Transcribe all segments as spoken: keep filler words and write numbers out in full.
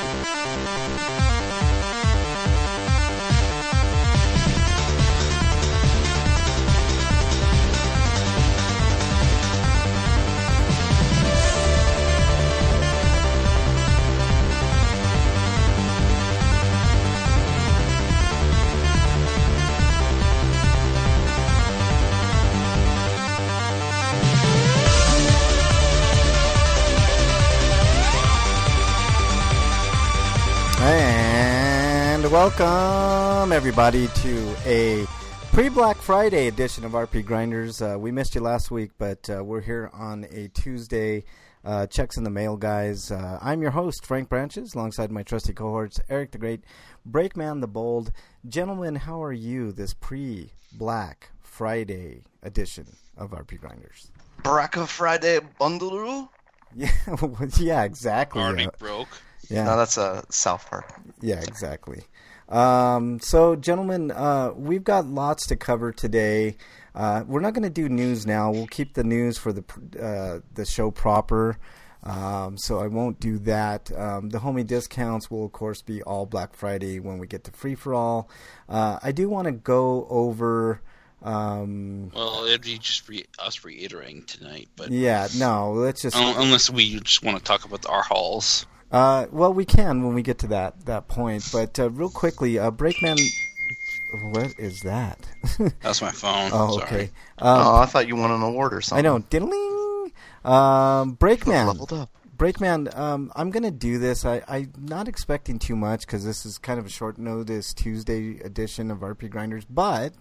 Welcome, everybody, to a pre-Black Friday edition of R P Grinders. Uh, we missed you last week, but uh, we're here on a Tuesday. Uh, checks in the mail, guys. Uh, I'm your host, Frank Branches, alongside my trusty cohorts, Eric the Great, Breakman the Bold. Gentlemen, how are you this pre-Black Friday edition of R P Grinders? Black Friday bundle? Yeah, yeah, exactly. Already uh, broke. Yeah, no, that's a uh, South Park. Yeah, exactly. Um, so, gentlemen, uh, we've got lots to cover today. Uh, we're not going to do news now. We'll keep the news for the uh, the show proper. Um, so I won't do that. Um, the homie discounts will, of course, be all Black Friday when we get to Free For All. Uh, I do want to go over. Um, well, it'd be just re- us reiterating tonight, but yeah, no, let's just um, unless we just want to talk about our hauls. Uh, well, we can when we get to that, that point. But uh, real quickly, uh, Breakman, what is that? That's my phone. Oh, Sorry. okay. Um, oh, I thought you won an award or something. I know. Diddling. Um, Breakman. Leveled up. Breakman, um, I'm going to do this. I, I'm not expecting too much because this is kind of a short notice Tuesday edition of R P Grinders. But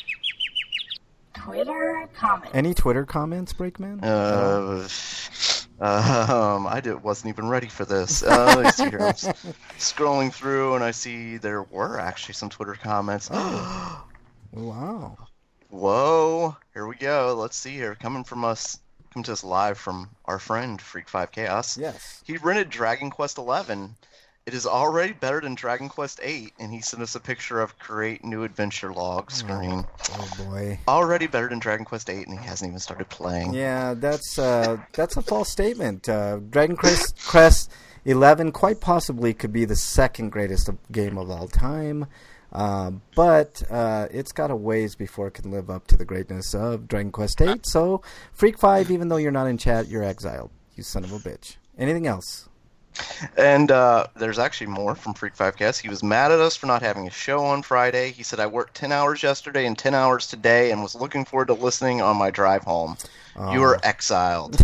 Twitter comments. Any Twitter comments, Breakman? Uh... Uh, um, I did, wasn't even ready for this. Uh, let's see here. I'm s- scrolling through, and I see there were actually some Twitter comments. Wow. Whoa. Here we go. Let's see here. Coming from us, coming to us live from our friend, Freak five Chaos. Yes. He rented Dragon Quest eleven. It is already better than Dragon Quest eight, and he sent us a picture of create new adventure log screen. Oh, oh boy. Already better than Dragon Quest eight, and he hasn't even started playing. Yeah, that's uh, that's a false statement. Uh, Dragon Quest, Quest eleven quite possibly could be the second greatest of, game of all time, uh, but uh, it's got a ways before it can live up to the greatness of Dragon Quest eight. So, Freak five, even though you're not in chat, you're exiled. You son of a bitch. Anything else? And uh, there's actually more from Freak five Cast. He was mad at us for not having a show on Friday. He said, I worked ten hours yesterday and ten hours today and was looking forward to listening on my drive home. Oh. You are exiled.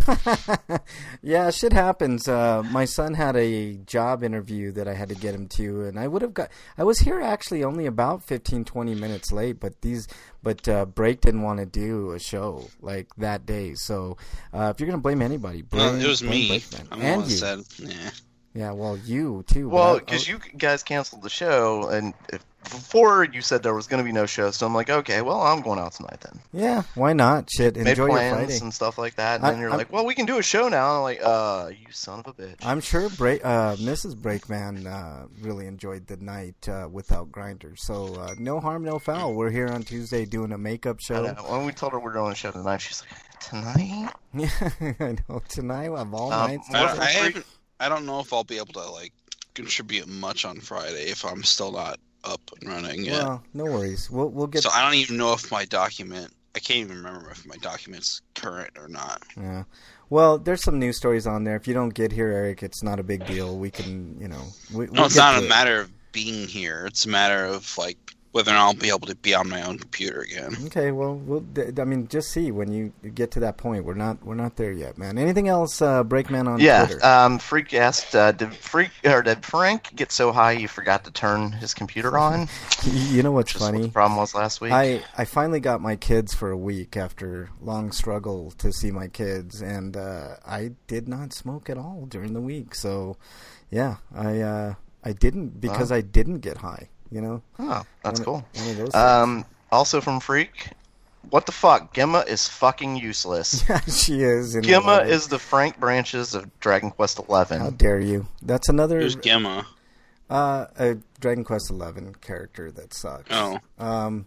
Yeah, shit happens. Uh, my son had a job interview that I had to get him to, and I would have got. I was here actually only about fifteen, twenty minutes late, but these, but uh, Break didn't want to do a show like that day. So uh, if you're gonna blame anybody, blame, well, it was blame me. Breakman. I'm and you. you. Said, yeah. Yeah, well, you too. Well, because you guys canceled the show, and if, before you said there was going to be no show, so I'm like, okay, well, I'm going out tonight then. Yeah, why not? Shit, Made enjoy plans your Friday and stuff like that, and I, then you're I'm, like, well, we can do a show now. And I'm like, uh, you son of a bitch. I'm sure Bra- uh, Missus Breakman uh, really enjoyed the night uh, without Grinders. So uh, no harm, no foul. We're here on Tuesday doing a makeup show. I know. When we told her we're doing a show tonight, she's like, tonight? Yeah, I know. Tonight, of all um, nights. I, I, haven't, I don't know if I'll be able to, like, contribute much on Friday if I'm still not up and running yet. Well, no worries. We'll we'll get. So I don't even know if my document. I can't even remember if my document's current or not. Yeah. Well, there's some news stories on there. If you don't get here, Eric, it's not a big deal. We can, you know. We, no, we'll it's get not to a it. matter of being here. It's a matter of like whether or not I'll be able to be on my own computer again. Okay. Well, we'll. I mean, just see when you get to that point. We're not. We're not there yet, man. Anything else, uh, Breakman on yeah, Twitter? Yeah. Um, Freak asked, uh, did Freak or did Frank get so high he forgot to turn his computer on? You know what's Just funny? What the problem was last week. I, I finally got my kids for a week after long struggle to see my kids, and uh, I did not smoke at all during the week. So, yeah, I uh, I didn't because oh. I didn't get high. You know? Oh, that's one cool. Of, one of those um, also from Freak, what the fuck? Gemma is fucking useless. Yeah, she is. In Gemma is the Frank Branches of Dragon Quest eleven. How dare you? That's another. Who's Gemma? Uh, a Dragon Quest eleven character that sucks. Oh. Um,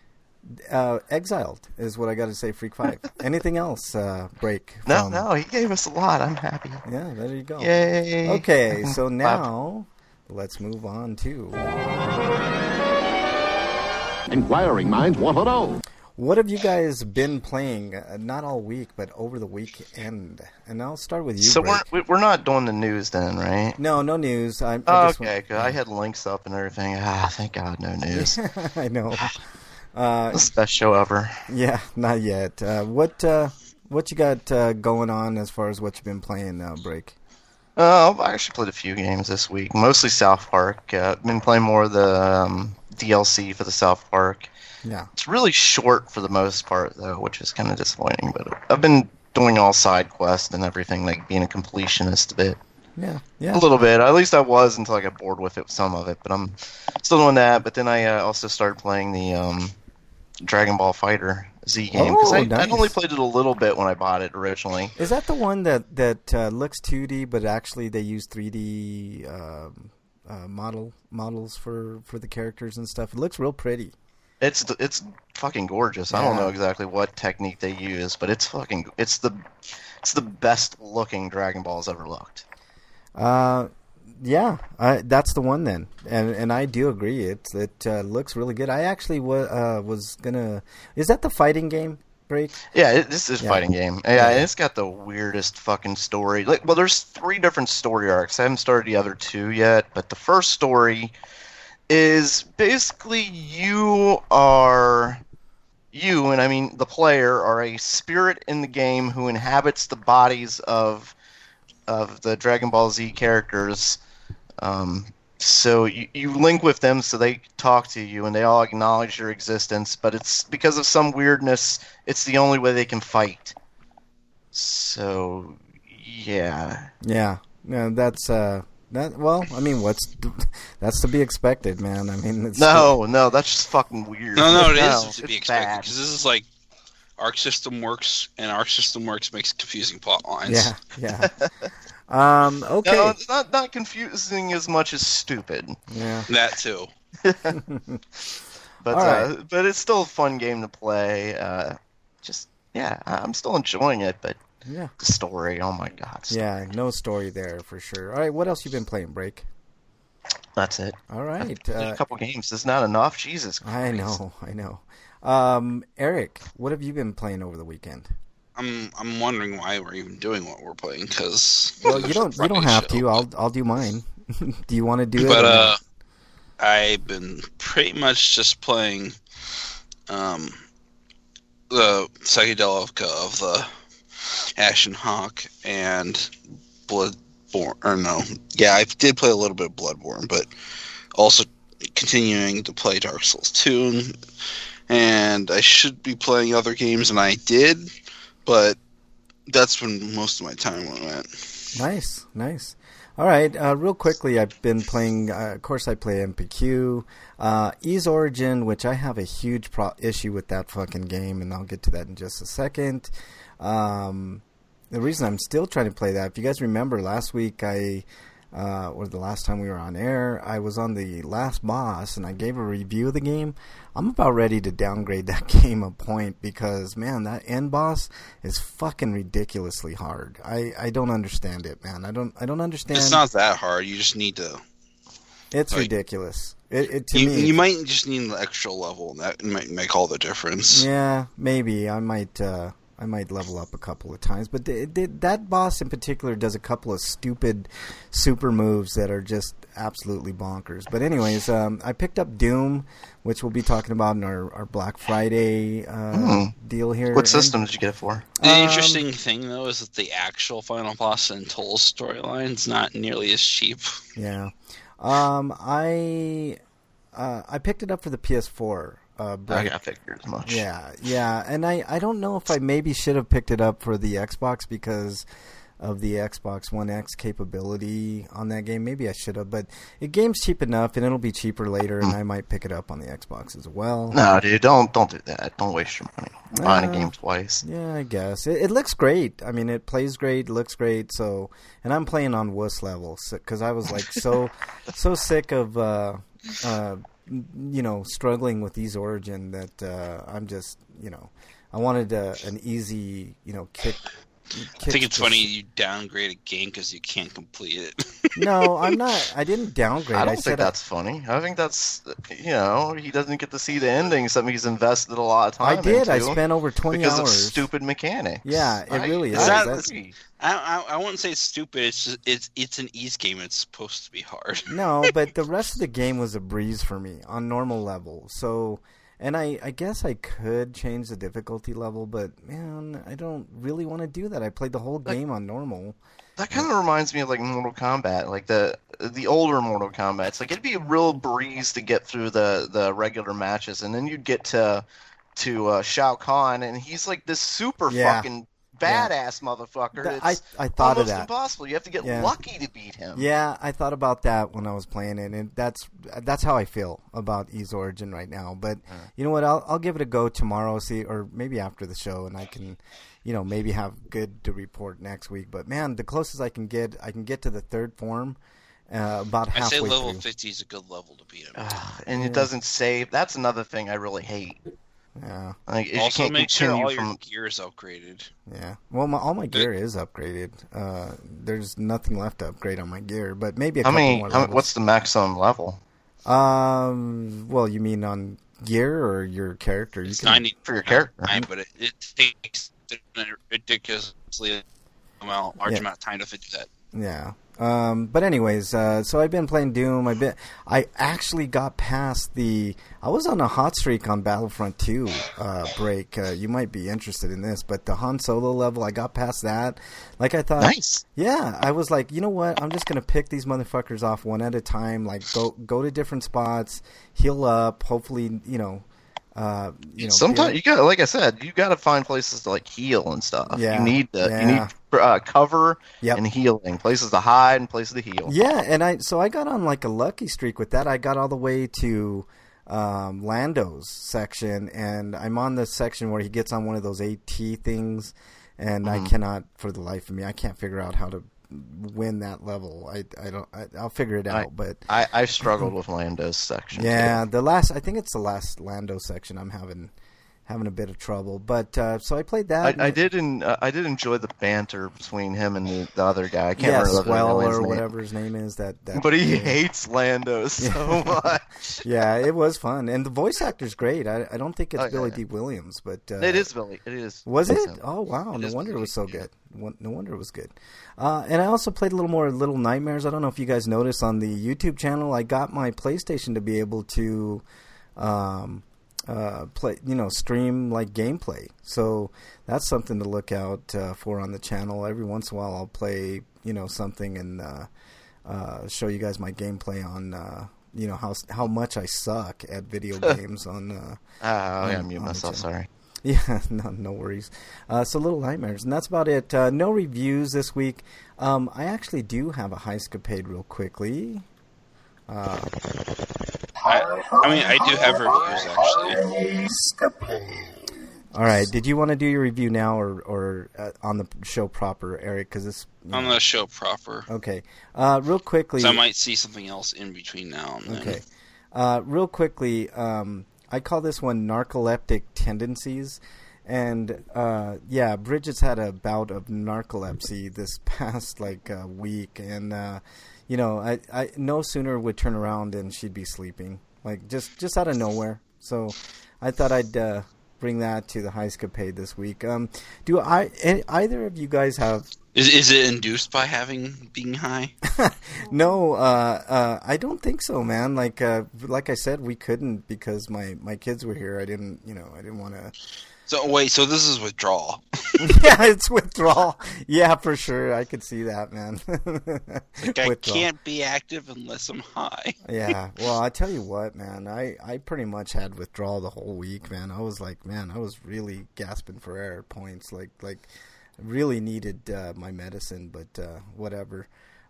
uh, Exiled is what I got to say. Freak five. Anything else? Uh, break. No, from... no, he gave us a lot. I'm happy. Yeah, there you go. Yay. Okay, so now let's move on to Inquiring minds want to know. What have you guys been playing? Uh, not all week, but over the weekend. And I'll start with you. So Brett. we're we're not doing the news then, right? No, no news. I, I Oh, just okay, want- good. I had links up and everything. Ah, thank God, no news. I know. Uh, This is the best show ever. yeah, not yet. Uh, what uh, what you got uh, going on as far as what you've been playing now, Break? Uh, I actually played a few games this week, mostly South Park. Uh, been playing more of the um, D L C for the South Park. Yeah. It's really short for the most part, though, which is kind of disappointing. But I've been doing all side quests and everything, like being a completionist a bit. Yeah, yeah. A little bit. At least I was until I got bored with it, some of it. But I'm still doing that. But then I uh, also started playing the um, Dragon Ball Fighter Z game. Because Oh, I, nice. I'd only played it a little bit when I bought it originally. Is that the one that that uh, looks two D, but actually they use three D um, uh, model models for, for the characters and stuff? It looks real pretty. It's the, it's fucking gorgeous. I don't Yeah. know exactly what technique they use, but it's fucking it's the it's the best looking Dragon Balls ever looked. Uh, yeah, I, that's the one then, and and I do agree. It it uh, looks really good. I actually wa- uh, was gonna. Is that the fighting game, Break? Yeah, it, this is a Yeah. fighting game. Yeah, Yeah. and it's got the weirdest fucking story. Like, well, there's three different story arcs. I haven't started the other two yet, but the first story is basically you are you, and I mean the player, are a spirit in the game who inhabits the bodies of of the Dragon Ball Z characters. Um, so you, you link with them, so they talk to you, and they all acknowledge your existence. But it's because of some weirdness, it's the only way they can fight. So yeah, Yeah, yeah. That's uh, that. Well, I mean, what's that's to be expected, man. I mean, it's no, no, that's just fucking weird. No, no, it No, is to be it's expected bad. because this is like Arc System Works, and Arc System Works makes confusing plot lines. Yeah, yeah. Um, okay. No, it's not not confusing as much as stupid. Yeah. that too. But All right. uh, but it's still a fun game to play. Uh, just yeah, I- I'm still enjoying it. But Yeah. the story, oh my god, it's- Yeah, no story there for sure. All right, what else you been playing, Break? that's it. All right. Played Uh, a couple games. It's not enough. Jesus Christ. I know, I know. Um, Eric, what have you been playing over the weekend? I'm I'm wondering why we're even doing what we're playing because Well, you don't you don't have to. I'll I'll do mine. Do you want to do it? But or uh, not? I've been pretty much just playing um the psychedelica of the Ashen Hawk and Bloodborne. Or no, yeah, I did play a little bit of Bloodborne, but also continuing to play Dark Souls two. And I should be playing other games, and I did, but that's when most of my time went. Nice, nice. All right, uh, real quickly, I've been playing. Uh, of course, I play M P Q, uh, Ease Origin, which I have a huge pro- issue with that fucking game, and I'll get to that in just a second. Um, the reason I'm still trying to play that, if you guys remember, last week I, uh, or the last time we were on air, I was on the last boss, and I gave a review of the game. I'm about ready to downgrade that game a point because, man, that end boss is fucking ridiculously hard. I, I don't understand it, man. I don't I don't understand. It's not that hard. You just need to. It's like- ridiculous. It, it to You, me. you might just need an extra level, and that might make all the difference. Yeah, maybe I might. Uh, I might level up a couple of times, but th- th- that boss in particular does a couple of stupid super moves that are just absolutely bonkers. But anyways, um, I picked up Doom, which we'll be talking about in our, our Black Friday uh, Hmm. deal here. What And- system did you get it for? The Um, interesting thing, though, is that the actual Final Boss and Toll's storyline is not nearly as cheap. Yeah, um, I uh, I picked it up for the P S four. Uh, I but got figured as much. Yeah, yeah, and I, I don't know if I maybe should have picked it up for the Xbox because of the Xbox One X capability on that game. Maybe I should have, but the game's cheap enough, and it'll be cheaper later, and I might pick it up on the Xbox as well. No, dude, don't don't do that. Don't waste your money buying Uh, a game twice. Yeah, I guess it, it looks great. I mean, it plays great, looks great. So, and I'm playing on wuss level because I was like so so sick of uh, uh, you know struggling with Ease Origin that uh, I'm just you know I wanted a, an easy you know kick I think it's funny you downgrade a game because you can't complete it. No, I'm not. I didn't downgrade. I don't I think said that's I, funny. I think that's, you know, he doesn't get to see the ending, something he's invested a lot of time I did. into I spent over twenty because hours. of stupid mechanics. Yeah, it I- really Is is. that- That's- I, I I wouldn't say it's stupid. It's just, it's it's an ease game. It's supposed to be hard. No, but the rest of the game was a breeze for me on normal level. So, and I, I guess I could change the difficulty level, but man, I don't really want to do that. I played the whole game on normal. That kind of reminds me of like Mortal Kombat, like the the older Mortal Kombat. It's like it'd be a real breeze to get through the, the regular matches, and then you'd get to to uh, Shao Kahn, and he's like this super Yeah. fucking badass motherfucker. Th- It's I I thought of almost that. impossible. You have to get Yeah. lucky to beat him. Yeah, I thought about that when I was playing it, and that's that's how I feel about Ys Origin right now. But you know what? I'll I'll give it a go tomorrow, see, or maybe after the show, and I can, you know, maybe have good to report next week. But man, the closest I can get, I can get to the third form, uh, about I halfway say level through. fifty is a good level to beat him. Ugh, and it doesn't save. That's another thing I really hate. Yeah, Like, if Also, you can't make sure continue all from. your gear is upgraded. yeah. Well, my, all my gear is upgraded. Uh, there's nothing left to upgrade on my gear, but maybe a How couple many? more How, levels. what's the maximum level Um, well, you mean on gear or your character? You It's can- ninety for your character? nine, but it, it takes a ridiculously amount, large Yeah. amount of time to do that. Yeah. Um, but anyways, uh, so I've been playing Doom. I've been, I actually got past the. I was on a hot streak on Battlefront two uh, break. Uh, you might be interested in this, but the Han Solo level, I got past that. Like I thought. Nice. Yeah, I was like, you know what? I'm just gonna pick these motherfuckers off one at a time. Like go go to different spots, heal up. Hopefully, you know. Uh, you know, Sometimes get- you got, like I said, you got to find places to like heal and stuff. Yeah, You need to, yeah. you need uh, cover Yep. and healing, places to hide and places to heal. Yeah, and I so I got on like a lucky streak with that. I got all the way to um, Lando's section, and I'm on the section where he gets on one of those AT things, and Mm-hmm. I cannot, for the life of me, I can't figure out how to win that level. I, I don't. I, I'll figure it out, I- but I, I've struggled with Lando's section. yeah, too. the last I think it's the last Lando section. I'm having having a bit of trouble, but uh, so I played that. I, I did. In, uh, I did enjoy the banter between him and the, the other guy. I can't yeah, remember the Swell other or name. whatever his name is. That, that But he yeah. hates Lando so much. Yeah, it was fun, and the voice actor's great. I, I don't think it's Oh, yeah, Billy yeah. D. Williams, but uh, It is Billy. It is. Was it's it? him. Oh wow! It No is wonder it Billy, was so yeah. good. Won- No wonder it was good. Uh, and I also played a little more Little Nightmares. I don't know if you guys noticed on the YouTube channel. I got my PlayStation to be able to um, uh, play, you know, stream like gameplay. So that's something to look out uh, for on the channel. Every once in a while, I'll play, you know, something and uh, uh, show you guys my gameplay on. Uh, you know how how much I suck at video games on. Uh, Oh, yeah, I on- mute on the myself. channel. Sorry. Yeah, no, no worries. Uh, so Little Nightmares, and that's about it. Uh, no reviews this week. Um, I actually do have a Heiscapade real quickly. Uh, I, I mean, I do have reviews actually. all right, did you want to do your review now or or uh, on the show proper, Eric? Because it's you On know- the show proper. okay. Uh, real quickly. So I might see something else in between now and then. Okay. Uh, real quickly, um, I call this one narcoleptic tendencies. And, uh, yeah, Bridget's had a bout of narcolepsy this past, like, uh, week. And, uh, you know, I, I no sooner would turn around and she'd be sleeping. Like, just, just out of nowhere. So I thought I'd uh, bring that to the Heiscapade this week. Um, do I, any, either of you guys have... Is is it induced by having being high? No, uh, uh, I don't think so, man. Like, uh, like I said, we couldn't because my, my kids were here. I didn't, you know, I didn't want to. So wait, so this is withdrawal. Yeah, it's withdrawal. Yeah, for sure. I could see that, man. Like I Withdrawal. can't be active unless I'm high. Yeah. Well, I tell you what, man. I, I pretty much had withdrawal the whole week, man. I was like, man, I was really gasping for air at points. Like, like, really needed uh, my medicine, but uh, whatever.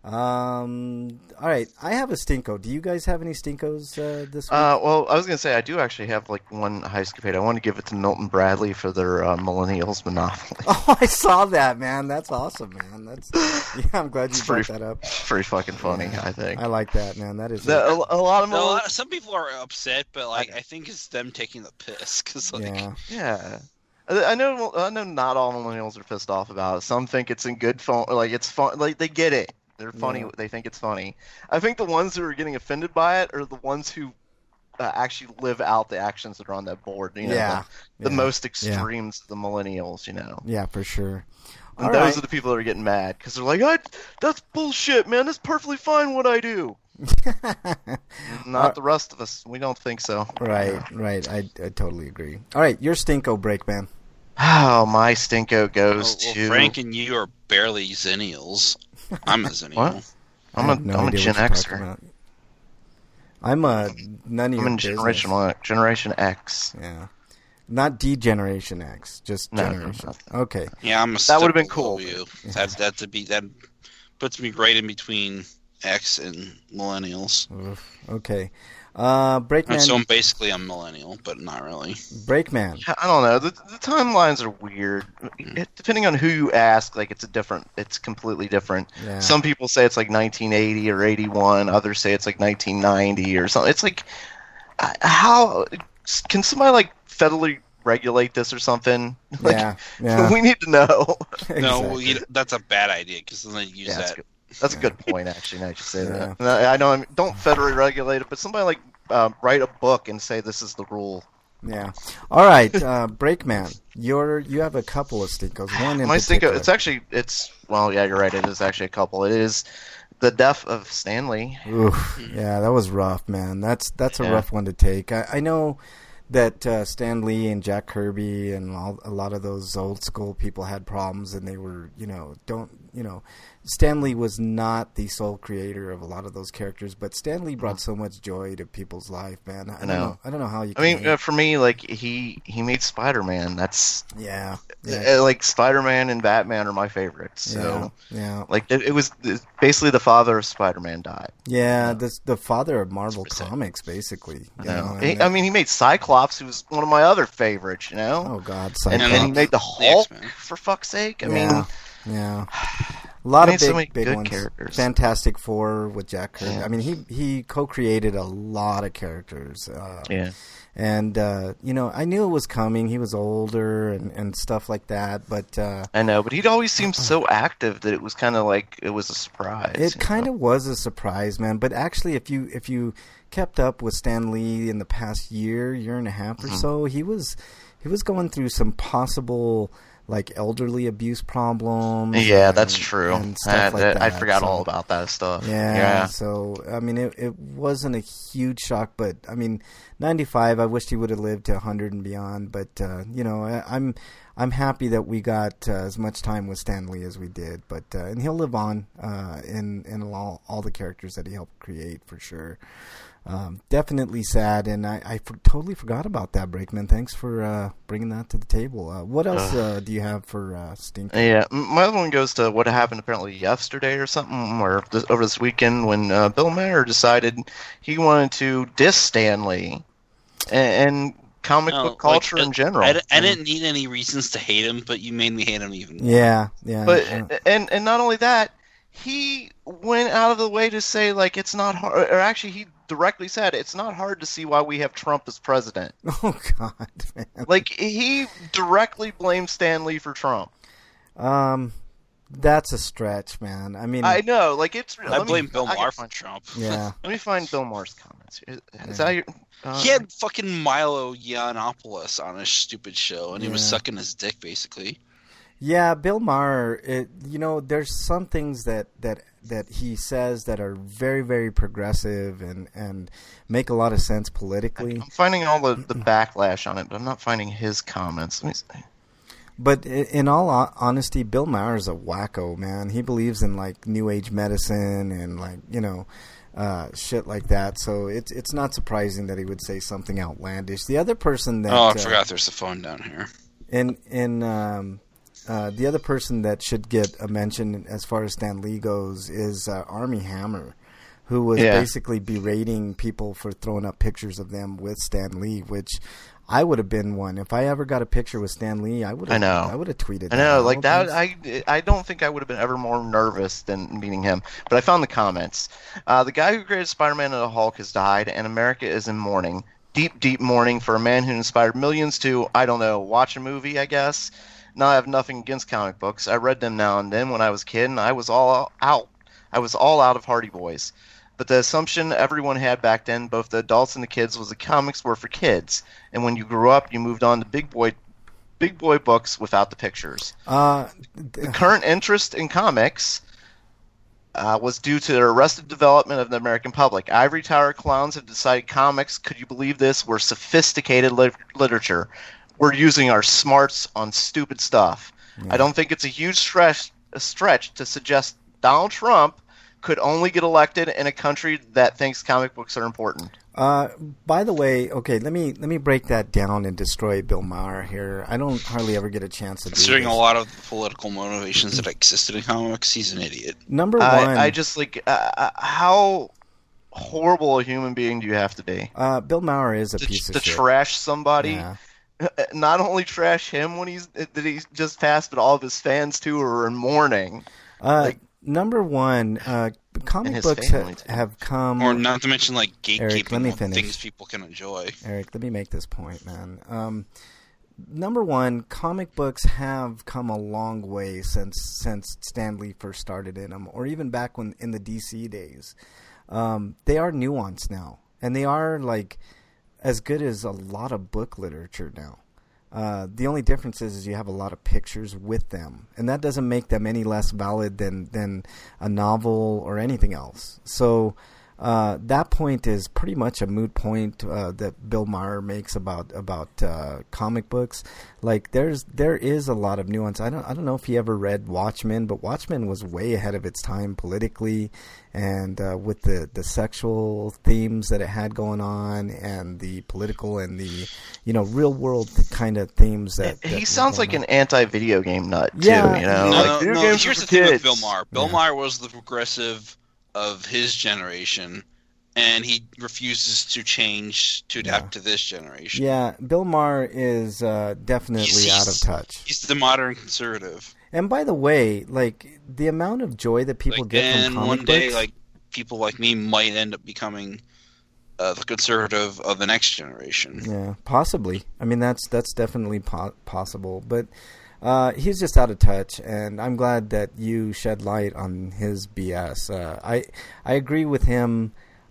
Um, all right, I have a stinko. Do you guys have any stinkos uh, this week? Uh, well, I was gonna say I do actually have like one Heiscapade. I want to give it to Milton Bradley for their uh, Millennials Monopoly. Oh, I saw that, man. That's awesome, man. That's yeah. I'm glad you It's brought pretty- that up. It's pretty fucking funny, I think. I like that, man. That is The, a, a lot of No, a Millennials. lot- some people are upset, but like I think it's them taking the piss because like yeah. Yeah. I I know, I know, not all millennials are pissed off about it. Some think it's in good fun, like it's fun, like they get it. They're funny. Yeah. They think it's funny. I think the ones who are getting offended by it are the ones who uh, actually live out the actions that are on that board. You know, Yeah. the, the Yeah. most extremes of the millennials. You know, Yeah, for sure. and All those right. are the people that are getting mad because they're like, I, "That's bullshit, man. That's perfectly fine what I do." Not the rest of us. We don't think so. Right, right. I, I totally agree. All right, your Stinko break, man. Oh, my Stinko goes Well, to. Frank and you are barely Zennials. I'm a Zennial. What? I I'm a, have no I'm a idea Gen what you're talking Xer. about. I'm a none of I'm your in business. Generation Y- Generation X. Yeah, not D Generation X, just No, no, Generation. no. Okay, Yeah, I'm a That would've step been below cool. You. That's that to be that puts me right in between X and millennials. Oof. Okay. Uh, Breakman. And so I'm basically a millennial, but not really. Breakman. I don't know. The, the timelines are weird. It, depending on who you ask, like it's a different. It's completely different. Yeah. Some people say it's like nineteen eighty or eighty-one. Others say it's like nineteen ninety or something. It's like, uh, how can somebody like federally regulate this or something? Like, Yeah, yeah. we need to know. No, Exactly. you, that's a bad idea because then they use Yeah, that's that. good. That's a good point, actually. Now you say Yeah. that. And I I know. I mean, don't federally regulate it, but somebody like uh, write a book and say this is the rule. Yeah. All right, uh, Breakman. You're you have a couple of Stinkos. One in My particular. Stinko, it's actually, it's, well, yeah, you're right, it is actually a couple. It is the death of Stanley. Oof. Yeah, that was rough, man. That's that's a Yeah. rough one to take. I, I know that uh, Stan Lee and Jack Kirby and all, a lot of those old school people had problems, and they were, you know, don't, you know, Stan Lee was not the sole creator of a lot of those characters, but Stan Lee brought so much joy to people's life, man. I, I don't know. know. I don't know how you. I Can mean, hate- uh, for me, like, he he made Spider-Man. That's, yeah, yeah, uh, like, Spider-Man and Batman are my favorites. So, yeah, yeah. like, it, it was it, basically the father of Spider-Man died. Yeah, this, the father of Marvel one hundred percent. Comics, basically. You You know? know, He- and I mean, he made Cyclops, who was one of my other favorites, you know? oh God, and, Cyclops. and he made the The Hulk, X-Men. for fuck's sake. I yeah, mean, yeah. A lot I mean, of so big, many big good ones. characters. Fantastic Four with Jack Kirby. Yeah. I mean, he he co-created a lot of characters. Uh, yeah. And uh, you know, I knew it was coming. He was older and, and stuff like that. But uh, I know, but he'd always seemed so active that it was kind of like it was a surprise. it kind of was a surprise, man. But actually, if you if you kept up with Stan Lee in the past year, year and a half or Mhm. so, he was he was going through some possible like elderly abuse problems. Yeah, and- that's true. and stuff I, like I- that. I forgot So- all about that stuff. Yeah, Yeah. so I mean, it it wasn't a huge shock, but I mean, ninety-five. I wished he would have lived to one hundred and beyond. But uh, you know, I, I'm I'm happy that we got uh, as much time with Stan Lee as we did. But uh, and he'll live on uh, in in all all the characters that he helped create for sure. Um, definitely sad, and I, I for, totally forgot about that, Breakman. Thanks for uh, bringing that to the table. Uh, what else uh, do you have for uh, Stink? Yeah, m- my other one goes to what happened apparently yesterday or something, or this, over this weekend when uh, Bill Maher decided he wanted to diss Stan Lee and, and comic No, book culture like, in general. I, d- I didn't need any reasons to hate him, but you made me hate him even more. Yeah, yeah. But uh, and and not only that, he went out of the way to say like it's not hard, or actually he directly said it's not hard to see why we have Trump as president. oh God, man. Like he directly blamed Stan Lee for Trump. Um, that's a stretch, man. I mean, I know, like it's. I let me- blame Bill I gotta Maher for find- Trump. yeah. Let me find Bill Maher's comments. Is, is Yeah. that your? Uh, He had fucking Milo Yiannopoulos on his stupid show, and he was Yeah. sucking his dick, basically. Yeah, Bill Maher, it, you know, there's some things that, that that he says that are very, very progressive and, and make a lot of sense politically. I'm finding all the, the backlash on it, but I'm not finding his comments. Let me see. But i- in all ho- honesty, Bill Maher is a wacko, man. He believes in like New Age medicine and like, you know, uh, shit like that. So it's it's not surprising that he would say something outlandish. The other person that oh, I uh, forgot there's a phone down here. in in um, uh, the other person that should get a mention as far as Stan Lee goes is uh, Armie Hammer, who was Yeah. basically berating people for throwing up pictures of them with Stan Lee, which I would have been one if I ever got a picture with Stan Lee. I would. I know. I would have tweeted. I know, that like out. that. That's- I I don't think I would have been ever more nervous than meeting him. But I found the comments. Uh, the guy who created Spider-Man and the Hulk has died, and America is in mourning. deep, deep mourning for a man who inspired millions to, I don't know, watch a movie, I guess. Now, I have nothing against comic books. I read them now and then when I was a kid, and I was all out. I was all out of Hardy Boys. But the assumption everyone had back then, both the adults and the kids, was the comics were for kids. And when you grew up, you moved on to big boy big boy books without the pictures. Uh, the current interest in comics uh, was due to the arrested development of the American public. Ivory Tower clowns have decided comics, could you believe this, were sophisticated lit- literature. We're using our smarts on stupid stuff. Yeah. I don't think it's a huge stretch, a stretch to suggest Donald Trump could only get elected in a country that thinks comic books are important. Uh, by the way, okay, let me let me break that down and destroy Bill Maher here. I don't hardly ever get a chance to Considering do this. a lot of the political motivations that existed in comics, he's an idiot. Number one, I, I just like uh, how horrible a human being do you have to be? Uh, Bill Maher is a to, piece to of shit. trash somebody. Yeah. Not only trash him when he's that he's just passed, but all of his fans too are in mourning. Uh, like, number one, uh, comic books ha- have come. Or not to mention like Eric, let me gatekeeping on finish. things people can enjoy. Eric, let me make this point, man. Um, number one, comic books have come a long way since since Stan Lee first started in them, or even back when in the D C days. Um, they are nuanced now, and they are like as good as a lot of book literature now. Uh, the only difference is, is you have a lot of pictures with them, and that doesn't make them any less valid than, than a novel or anything else. So uh, that point is pretty much a moot point uh, that Bill Maher makes about about uh, comic books. Like there's there is a lot of nuance. I don't I don't know if he ever read Watchmen, but Watchmen was way ahead of its time politically, and uh, with the, the sexual themes that it had going on, and the political and the you know real world kind of themes that, that he sounds like on. an anti-video game nut too. Yeah, you know, No, like no, video no, games here's are the for thing kids. with Bill Maher. Bill Yeah. Maher was the progressive of his generation, and he refuses to change to adapt Yeah. to this generation. Yeah, Bill Maher is uh, definitely He's- out of touch. He's the modern conservative. And by the way, like the amount of joy that people Like, get and from comic one day, books, like people like me might end up becoming uh, the conservative of the next generation. yeah, possibly. I mean, that's that's definitely po- possible. But uh, he's just out of touch, and I'm glad that you shed light on his B S. Uh, I I agree with him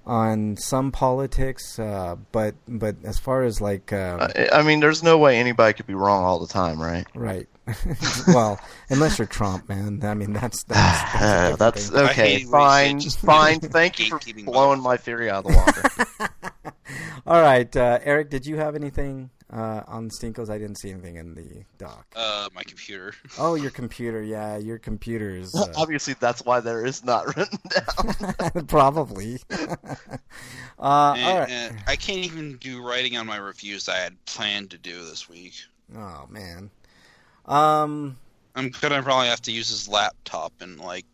on some politics, uh, but but as far as like uh, I, I mean, there's no way anybody could be wrong all the time, right? right, well, unless you're Trump, man. I mean, that's that's that's, a Uh, different that's thing. I okay. hate what he Fine, said, just- fine. Thank you for Gatekeeping blowing both. my theory out of the water. All right, uh, Eric, did you have anything uh, on Stinkos? I didn't see anything in the doc. Uh, my computer. Oh, your computer. Yeah, your computer is uh, Obviously, that's why there is not written down. probably. uh, all And, right. and I can't even do writing on my reviews I had planned to do this week. Oh man. Um. I'm gonna probably have to use his laptop and like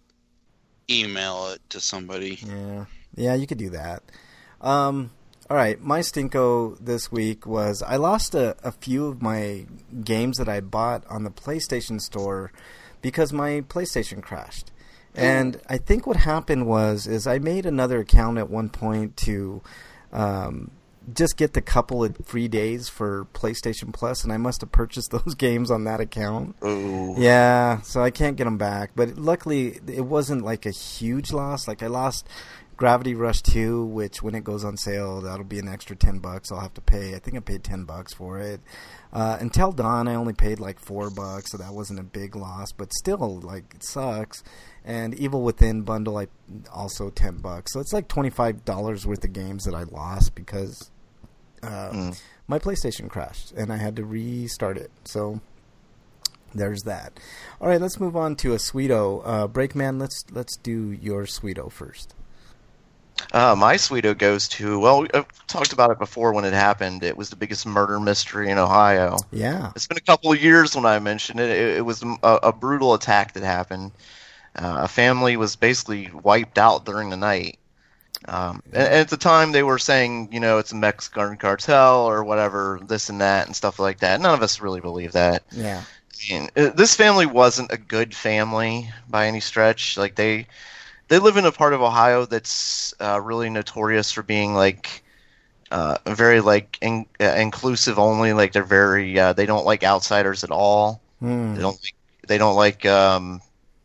email it to somebody. Yeah. Yeah, you could do that. Um. All right, my stinko this week was I lost a, a few of my games that I bought on the PlayStation Store because my PlayStation crashed. And I think what happened was is I made another account at one point to um, just get the couple of free days for PlayStation Plus, and I must have purchased those games on that account. Ooh. Yeah, so I can't get them back. But luckily, it wasn't like a huge loss. Like I lost Gravity Rush two, which when it goes on sale, that'll be an extra ten bucks I'll have to pay. I think I paid ten bucks for it. Uh, Until Dawn, I only paid like four bucks, so that wasn't a big loss. But still, like, it sucks. And Evil Within bundle, I also ten bucks. So it's like twenty-five dollars worth of games that I lost because uh, Mm. my PlayStation crashed and I had to restart it. So there's that. All right, let's move on to a Sweeto. Uh, Breakman, let's let's do your Sweeto first. Uh, my Sweeto goes to, well, I've talked about it before when it happened. It was the biggest murder mystery in Ohio. Yeah. It's been a couple of years when I mentioned it. It, it was a, a brutal attack that happened. Uh, a family was basically wiped out during the night. Um, and, and at the time, they were saying, you know, it's a Mexican cartel or whatever, this and that and stuff like that. None of us really believe that. Yeah. I mean, uh, this family wasn't a good family by any stretch. Like, they they live in a part of Ohio that's uh, really notorious for being, like, uh, very like in, uh, inclusive only. Like they're very uh, they don't like outsiders at all. Hmm. They don't like, they don't like um,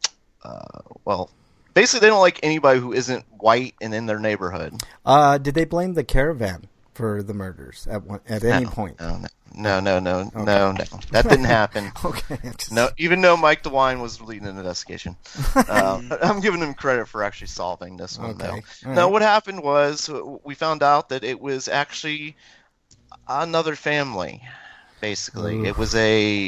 uh, well, basically they don't like anybody who isn't white and in their neighborhood. Uh, did they blame the caravan for the murders at one, at any no, point? No, no, no, no, Okay. no, no. That didn't happen. Okay. Just... No, even though Mike DeWine was leading an investigation, uh, I'm giving him credit for actually solving this one. Okay. Though. All No, right. what happened was we found out that it was actually another family. Basically, Ooh. it was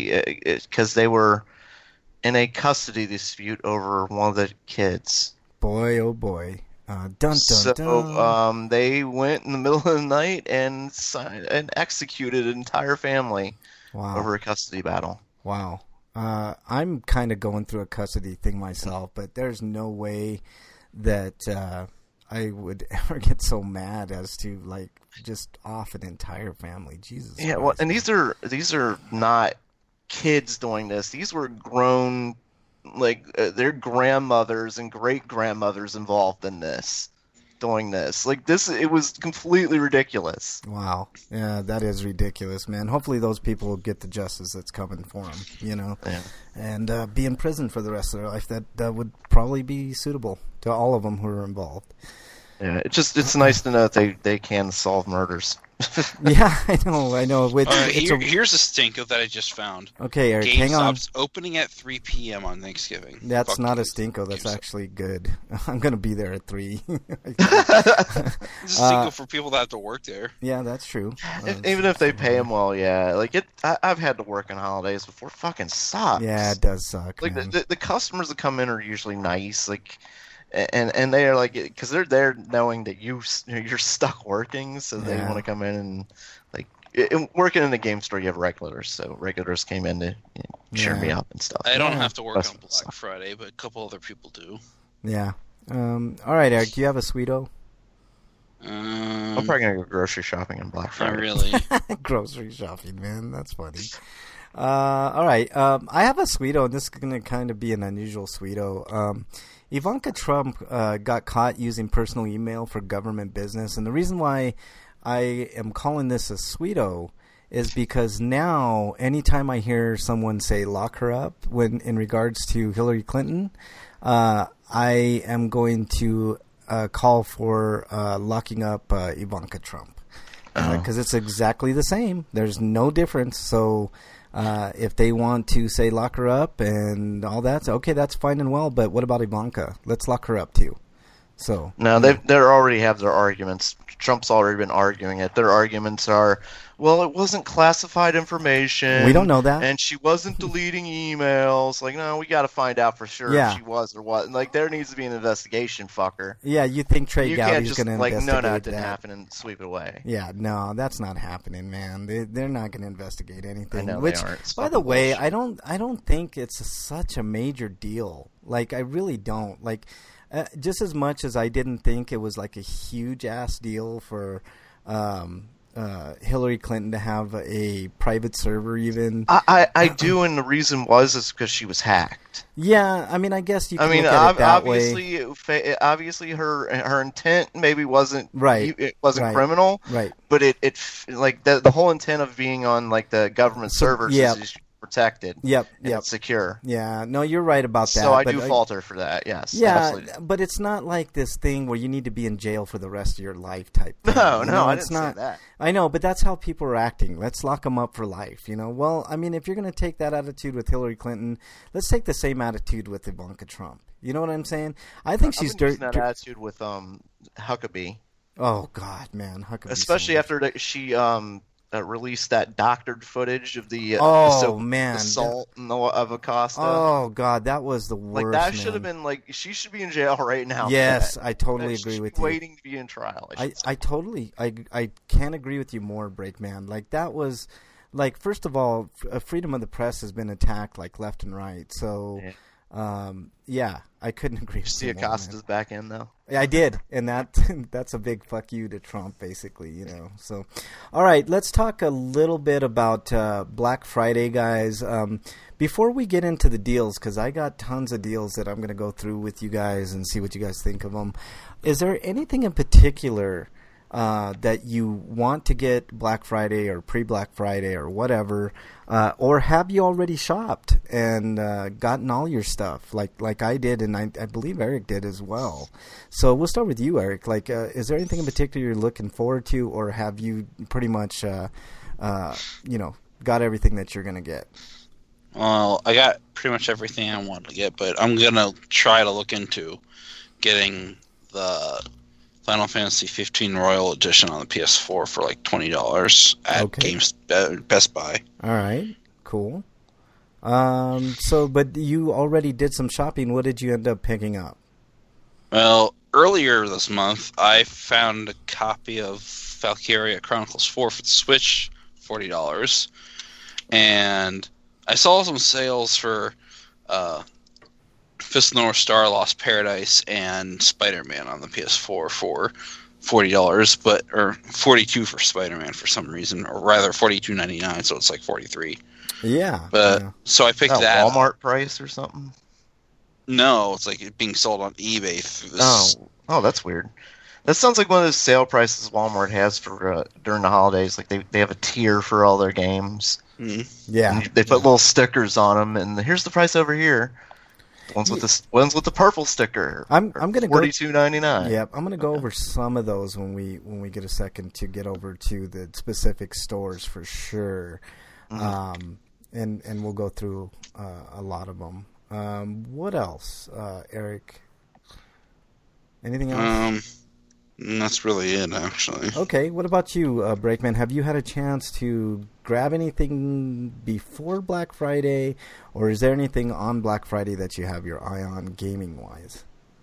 a because they were in a custody dispute over one of the kids. Boy, oh boy. Uh, dun, dun, so dun. um, they went in the middle of the night and signed, and executed an entire family Wow. over a custody battle. Wow. Uh, I'm kind of going through a custody thing myself, but there's no way that uh, I would ever get so mad as to like just off an entire family. Jesus. Yeah, Christ, well, and man. these are these are not kids doing this. These were grown, like uh, their grandmothers and great grandmothers involved in this, doing this. Like this, it was completely ridiculous. Wow. Yeah, that is ridiculous, man. Hopefully those people will get the justice that's coming for them, you know, Yeah. and uh, be in prison for the rest of their life. That that would probably be suitable to all of them who are involved. Yeah, it's just it's nice to know that they, they can solve murders. Yeah, I know, I know. It's, All right, it's here, a, here's a stinko that I just found. okay, Eric, hang on. GameStop's opening at three p.m. on Thanksgiving. That's Fuck not a GameStop. stinko. That's GameStop. actually good. I'm going to be there at three. It's a stinko Uh, for people that have to work there. Yeah, that's true. If- Uh, Even if they pay them well, yeah. Like it, I, I've had to work on holidays before. It fucking sucks. Yeah, it does suck, Like the, man. the, the customers that come in are usually nice, like, and and they are like, because they're there knowing that you you're stuck working, so they Yeah. want to come in and like it, working in the game store. You have regulars, so regulars came in to you know, cheer Yeah. me up and stuff. I don't Yeah. have to work That's on Black stuff. Friday, but a couple other people do. Yeah. Um, all right, Eric, do you have a Sweeto? Um, I'm probably gonna go grocery shopping on Black not Friday. really. Grocery shopping, man. That's funny. Uh, all right. Um, I have a Sweeto, and this is going to kind of be an unusual Sweeto. Um, Ivanka Trump uh, got caught using personal email for government business, and the reason why I am calling this a Sweeto is because now anytime I hear someone say lock her up when in regards to Hillary Clinton, uh, I am going to uh, call for uh, locking up uh, Ivanka Trump. Because it's exactly the same. There's no difference. So uh, if they want to say lock her up and all that, so, okay, that's fine and well. But what about Ivanka? Let's lock her up too. So No, they they already have their arguments. Trump's already been arguing it. Their arguments are, well, it wasn't classified information. We don't know that. And she wasn't deleting emails. Like, no, we got to find out for sure Yeah. if she was or what. Like, there needs to be an investigation, fucker. yeah, you think Trey You can't Gowdy's just going to like, no, investigate no, it didn't that? happen and sweep it away. Yeah, no, that's not happening, man. They, they're not going to investigate anything. I know they Which, aren't. It's by fucking the way, bullshit. I don't, I don't think it's such a major deal. Like, I really don't. Like, uh, just as much as I didn't think it was like a huge ass deal for um, uh, Hillary Clinton to have a private server, even. I, I, I do, and the reason was is because she was hacked. Yeah, I mean, I guess you. Can I mean, look at ob- it that way. obviously, it fa- obviously, her her intent maybe wasn't Right. It wasn't Right. criminal, Right. but it, it f- like the the whole intent of being on like the government So- servers yeah. is it's protected Yep. and Yep. it's secure. Yeah. No, you're right about that. So I but do fault her for that. Yes. Yeah, absolutely. but it's not like this thing where you need to be in jail for the rest of your life type thing. No, You no, know, I it's didn't say not, that. I know, but that's how people are acting. Let's lock them up for life, you know? Well, I mean, if you're going to take that attitude with Hillary Clinton, let's take the same attitude with Ivanka Trump. You know what I'm saying? I think I've she's been using dirt. that attitude with um Huckabee, Oh, God, man. How could we especially so after that she um uh, released that doctored footage of the uh, Oh, the so- man. assault in the- of Acosta. Oh, God, that was the worst, like that man. should have been like she should be in jail right now. for Yes, that. I totally That agree she's with you. Waiting to be in trial. I, I, should say. I totally I I can't agree with you more, Breakman. Like that was like first of all, f- uh, freedom of the press has been attacked like left and right. So Yeah. um yeah, I couldn't agree with See you more, Acosta's man. back in though. I did, and that that's a big fuck you to Trump, basically, you know. So, all right, let's talk a little bit about uh, Black Friday, guys. Um, before we get into the deals, because I got tons of deals that I'm going to go through with you guys and see what you guys think of them. Is there anything in particular uh, that you want to get Black Friday or pre-Black Friday or whatever, uh, or have you already shopped and uh, gotten all your stuff like like I did, and I, I believe Eric did as well. So we'll start with you, Eric. Like, uh, is there anything in particular you're looking forward to, or have you pretty much, uh, uh, you know, got everything that you're going to get? Well, I got pretty much everything I wanted to get, but I'm going to try to look into getting the Final Fantasy fifteen Royal Edition on the P S four for like twenty dollars at Okay. Games Best Buy. All right, cool. Um, so, but you already did some shopping. What did you end up picking up? Well, earlier this month, I found a copy of Valkyria Chronicles four for the Switch, forty dollars. And I saw some sales for uh, Fist of the North Star, Lost Paradise, and Spider-Man on the P S four for forty dollars, but or forty-two dollars for Spider-Man for some reason, or rather forty-two ninety-nine, so it's like forty-three dollars. Yeah. But yeah. so I picked Is that that. Walmart price or something? No, it's like it being sold on eBay through this. Oh, oh, that's weird. That sounds like one of those sale prices Walmart has for uh, during the holidays. Like they they have a tier for all their games. Mhm. Yeah. And they put little stickers on them, and here's the price over here. One's with the one's with the purple sticker. I'm I'm gonna go. forty-two ninety-nine. Yep, I'm gonna go over some of those when we when we get a second to get over to the specific stores for sure, Mhm. um, and and we'll go through uh, a lot of them. Um, what else, uh, Eric? Anything else? Um, and that's really it, actually. Okay, what about you, uh, Breakman? Have you had a chance to grab anything before Black Friday, or is there anything on Black Friday that you have your eye on gaming-wise?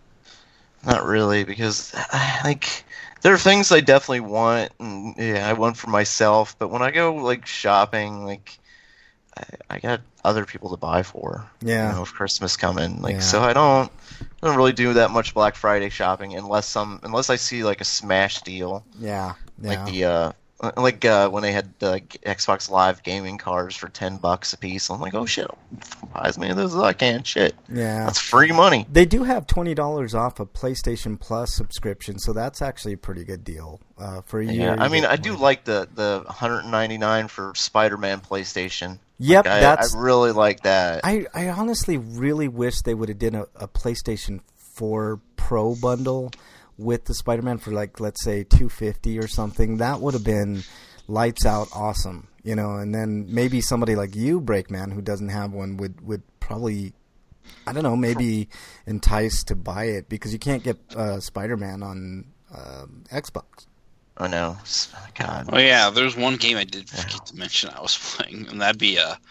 Not really, because like there are things I definitely want, and yeah, I want for myself. But when I go like shopping, like I, I got other people to buy for. Yeah. You know, with Christmas coming, like Yeah. so I don't I don't really do that much Black Friday shopping unless some unless I see like a smash deal, Yeah, yeah. like the uh like uh, when they had uh, Xbox Live gaming cards for ten bucks a piece. I'm like, oh shit, I'll buy as many of those as I can. Shit, yeah. that's free money. They do have twenty dollars off a PlayStation Plus subscription, so that's actually a pretty good deal uh, for a year. Yeah, I you mean, get I do twenty. like the the one hundred ninety-nine for Spider-Man PlayStation. Yep, Like, I, that's. I really like that. I, I honestly really wish they would have done a, a PlayStation four Pro bundle with the Spider-Man for like, let's say two hundred fifty dollars or something. That would have been lights out awesome, you know. And then maybe somebody like you, Breakman, who doesn't have one, would, would probably, I don't know, maybe enticed to buy it because you can't get uh, Spider-Man on uh, Xbox. I know. God. Oh yeah, there's one game I did forget to mention I was playing, and that'd be uh,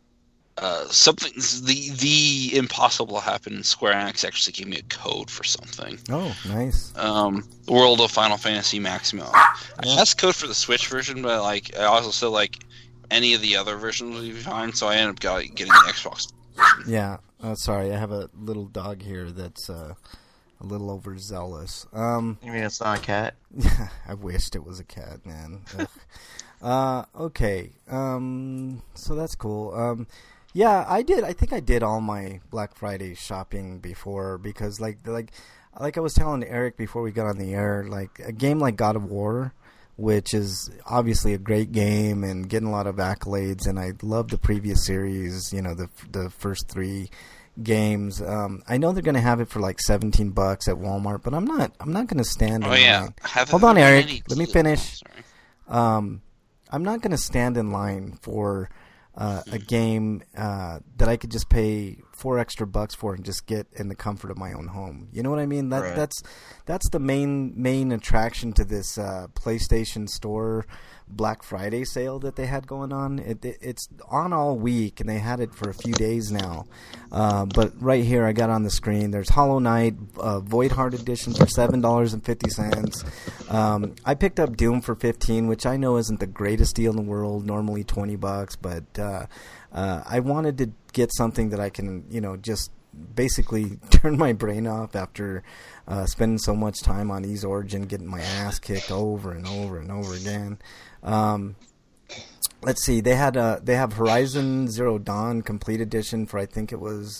uh, something. The the impossible happened. Square Enix actually gave me a code for something. Oh, nice. Um, the World of Final Fantasy Maximo. I asked code for the Switch version, but like I also said like any of the other versions would be fine. So I ended up got- getting the Xbox version. Yeah. Oh, sorry, I have a little dog here that's uh, a little overzealous. Um, You mean it's not a cat? I wished it was a cat, man. Ugh. uh, okay. Um, so that's cool. Um, yeah, I did. I think I did all my Black Friday shopping before because, like, like, like I was telling Eric before we got on the air, like a game like God of War, which is obviously a great game and getting a lot of accolades, and I love the previous series. You know, the the first three games. Um, I know they're going to have it for like seventeen bucks at Walmart, but I'm not. I'm not going to stand in Oh yeah. line. Have Hold there on, been Eric. any Let me deals? finish. Oh, sorry. Um, I'm not going to stand in line for uh, a game uh, that I could just pay four extra bucks for and just get in the comfort of my own home. You know what I mean? That Right. that's that's the main main attraction to this uh, PlayStation Store Black Friday sale that they had going on. It, it, it's on all week, and they had it for a few days now. Uh, but right here, I got on the screen. There's Hollow Knight uh, Void Heart Edition for seven dollars and fifty cents. Um, I picked up Doom for fifteen, which I know isn't the greatest deal in the world. Normally twenty bucks, but uh, uh, I wanted to get something that I can, you know, just basically turn my brain off after uh, spending so much time on Ys Origin, getting my ass kicked over and over and over again. Um, let's see, they had uh, they have Horizon Zero Dawn Complete Edition for I think it was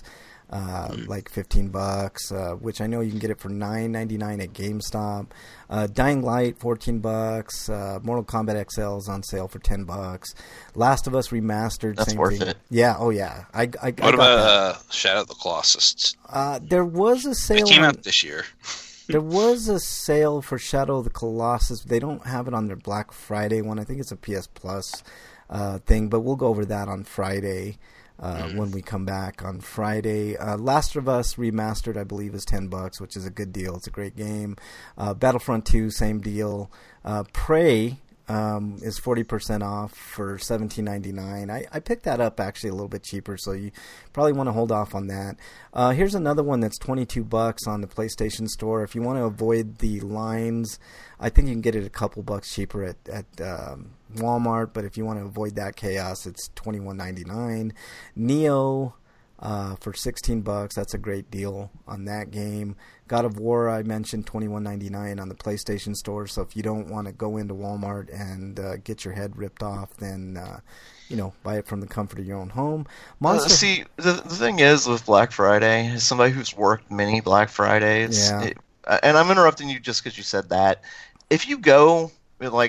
uh, mm. like fifteen bucks, uh, which I know you can get it for nine ninety-nine at GameStop. Uh, Dying Light, fourteen bucks. Uh, Mortal Kombat X L is on sale for ten bucks. Last of Us Remastered, That's same worth thing. it. Yeah, oh yeah. I, I, what I about uh, Shadow of the Colossus? Uh, there was a sale. It came on, out this year. There was a sale for Shadow of the Colossus. They don't have it on their Black Friday one. I think it's a P S Plus uh, thing, but we'll go over that on Friday. Uh, mm. When we come back on Friday. Uh, Last of Us Remastered, I believe, is ten bucks, which is a good deal. It's a great game. Uh, Battlefront two, same deal. Uh, Prey um, is forty percent off for seventeen ninety-nine. I, I picked that up actually a little bit cheaper, so you probably want to hold off on that. Uh, here's another one that's twenty-two bucks on the PlayStation Store. If you want to avoid the lines, I think you can get it a couple bucks cheaper at, at um, Walmart, but if you want to avoid that chaos, it's twenty-one ninety-nine. Neo uh, for sixteen bucks. That's a great deal on that game. God of War, I mentioned twenty-one ninety-nine on the PlayStation Store. So if you don't want to go into Walmart and uh, get your head ripped off, then uh, you know, buy it from the comfort of your own home. Monster. Uh, see, the, the thing is with Black Friday, as somebody who's worked many Black Fridays, yeah. it, and I'm interrupting you just because you said that. If you go at like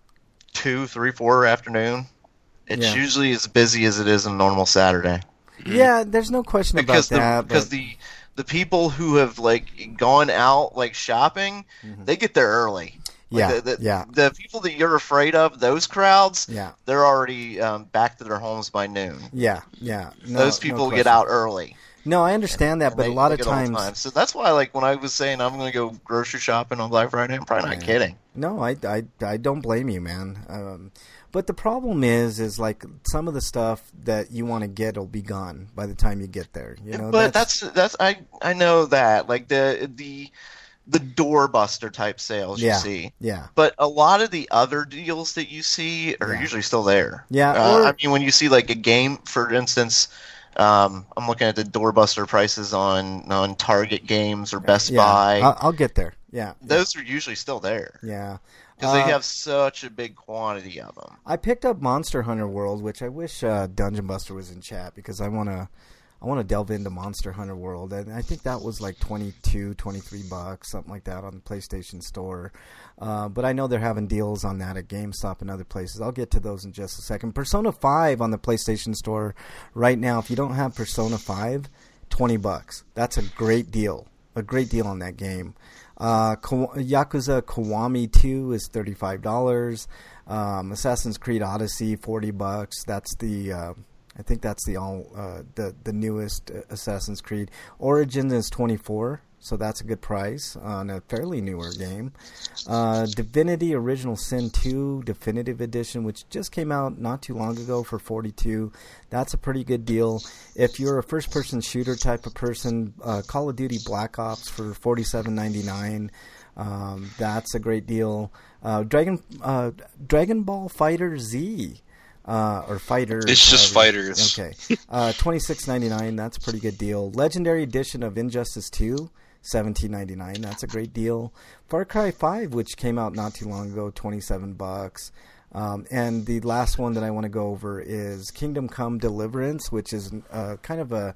two, three, four afternoon, it's yeah. usually as busy as it is on a normal Saturday. Yeah, there's no question because about the, that. Because but... the the people who have like gone out like shopping, mm-hmm. they get there early. Like yeah, the, the, yeah. The people that you're afraid of, those crowds, yeah. they're already um, back to their homes by noon. Yeah, yeah. No, those people no get out early. No, I understand and, that, and but they, a lot they of get all the times... time. So that's why, like, when I was saying I'm going to go grocery shopping on Black Friday, I'm probably not yeah. kidding. No, I, I, I don't blame you, man. Um, but the problem is, is like some of the stuff that you want to get will be gone by the time you get there. You know, but that's that's, that's I I know that like the the the doorbuster type sales you yeah, see. Yeah. But a lot of the other deals that you see are yeah. usually still there. Yeah. Uh, or, I mean, when you see like a game, for instance. Um, I'm looking at the doorbuster prices on, on Target Games or Best yeah, Buy. I'll, I'll get there. Yeah, those yeah. are usually still there. Yeah, because uh, they have such a big quantity of them. I picked up Monster Hunter World, which I wish uh, Dungeon Buster was in chat because I want to, I want to delve into Monster Hunter World, and I think that was like twenty-two, twenty-three bucks, something like that on the PlayStation Store. Uh, but I know they're having deals on that at GameStop and other places. I'll get to those in just a second. Persona five on the PlayStation Store right now. If you don't have Persona five, twenty bucks. That's a great deal. A great deal on that game. Uh, Yakuza Kiwami two is thirty-five dollars. Um, Assassin's Creed Odyssey, forty bucks. That's the... Uh, I think that's the all uh, the the newest Assassin's Creed. Origin is twenty-four, so that's a good price on a fairly newer game. Uh, Divinity Original Sin two Definitive Edition, which just came out not too long ago for forty-two. That's a pretty good deal. If you're a first-person shooter type of person, uh, Call of Duty Black Ops for forty-seven ninety-nine. Um, that's a great deal. Uh, Dragon uh, Dragon Ball Fighter Z. Uh, or fighters. It's just however. fighters. Okay. Uh, twenty-six ninety-nine. That's a pretty good deal. Legendary Edition of Injustice two, seventeen ninety-nine. That's a great deal. Far Cry five, which came out not too long ago, twenty-seven bucks. Um, and the last one that I want to go over is Kingdom Come Deliverance, which is uh, kind of a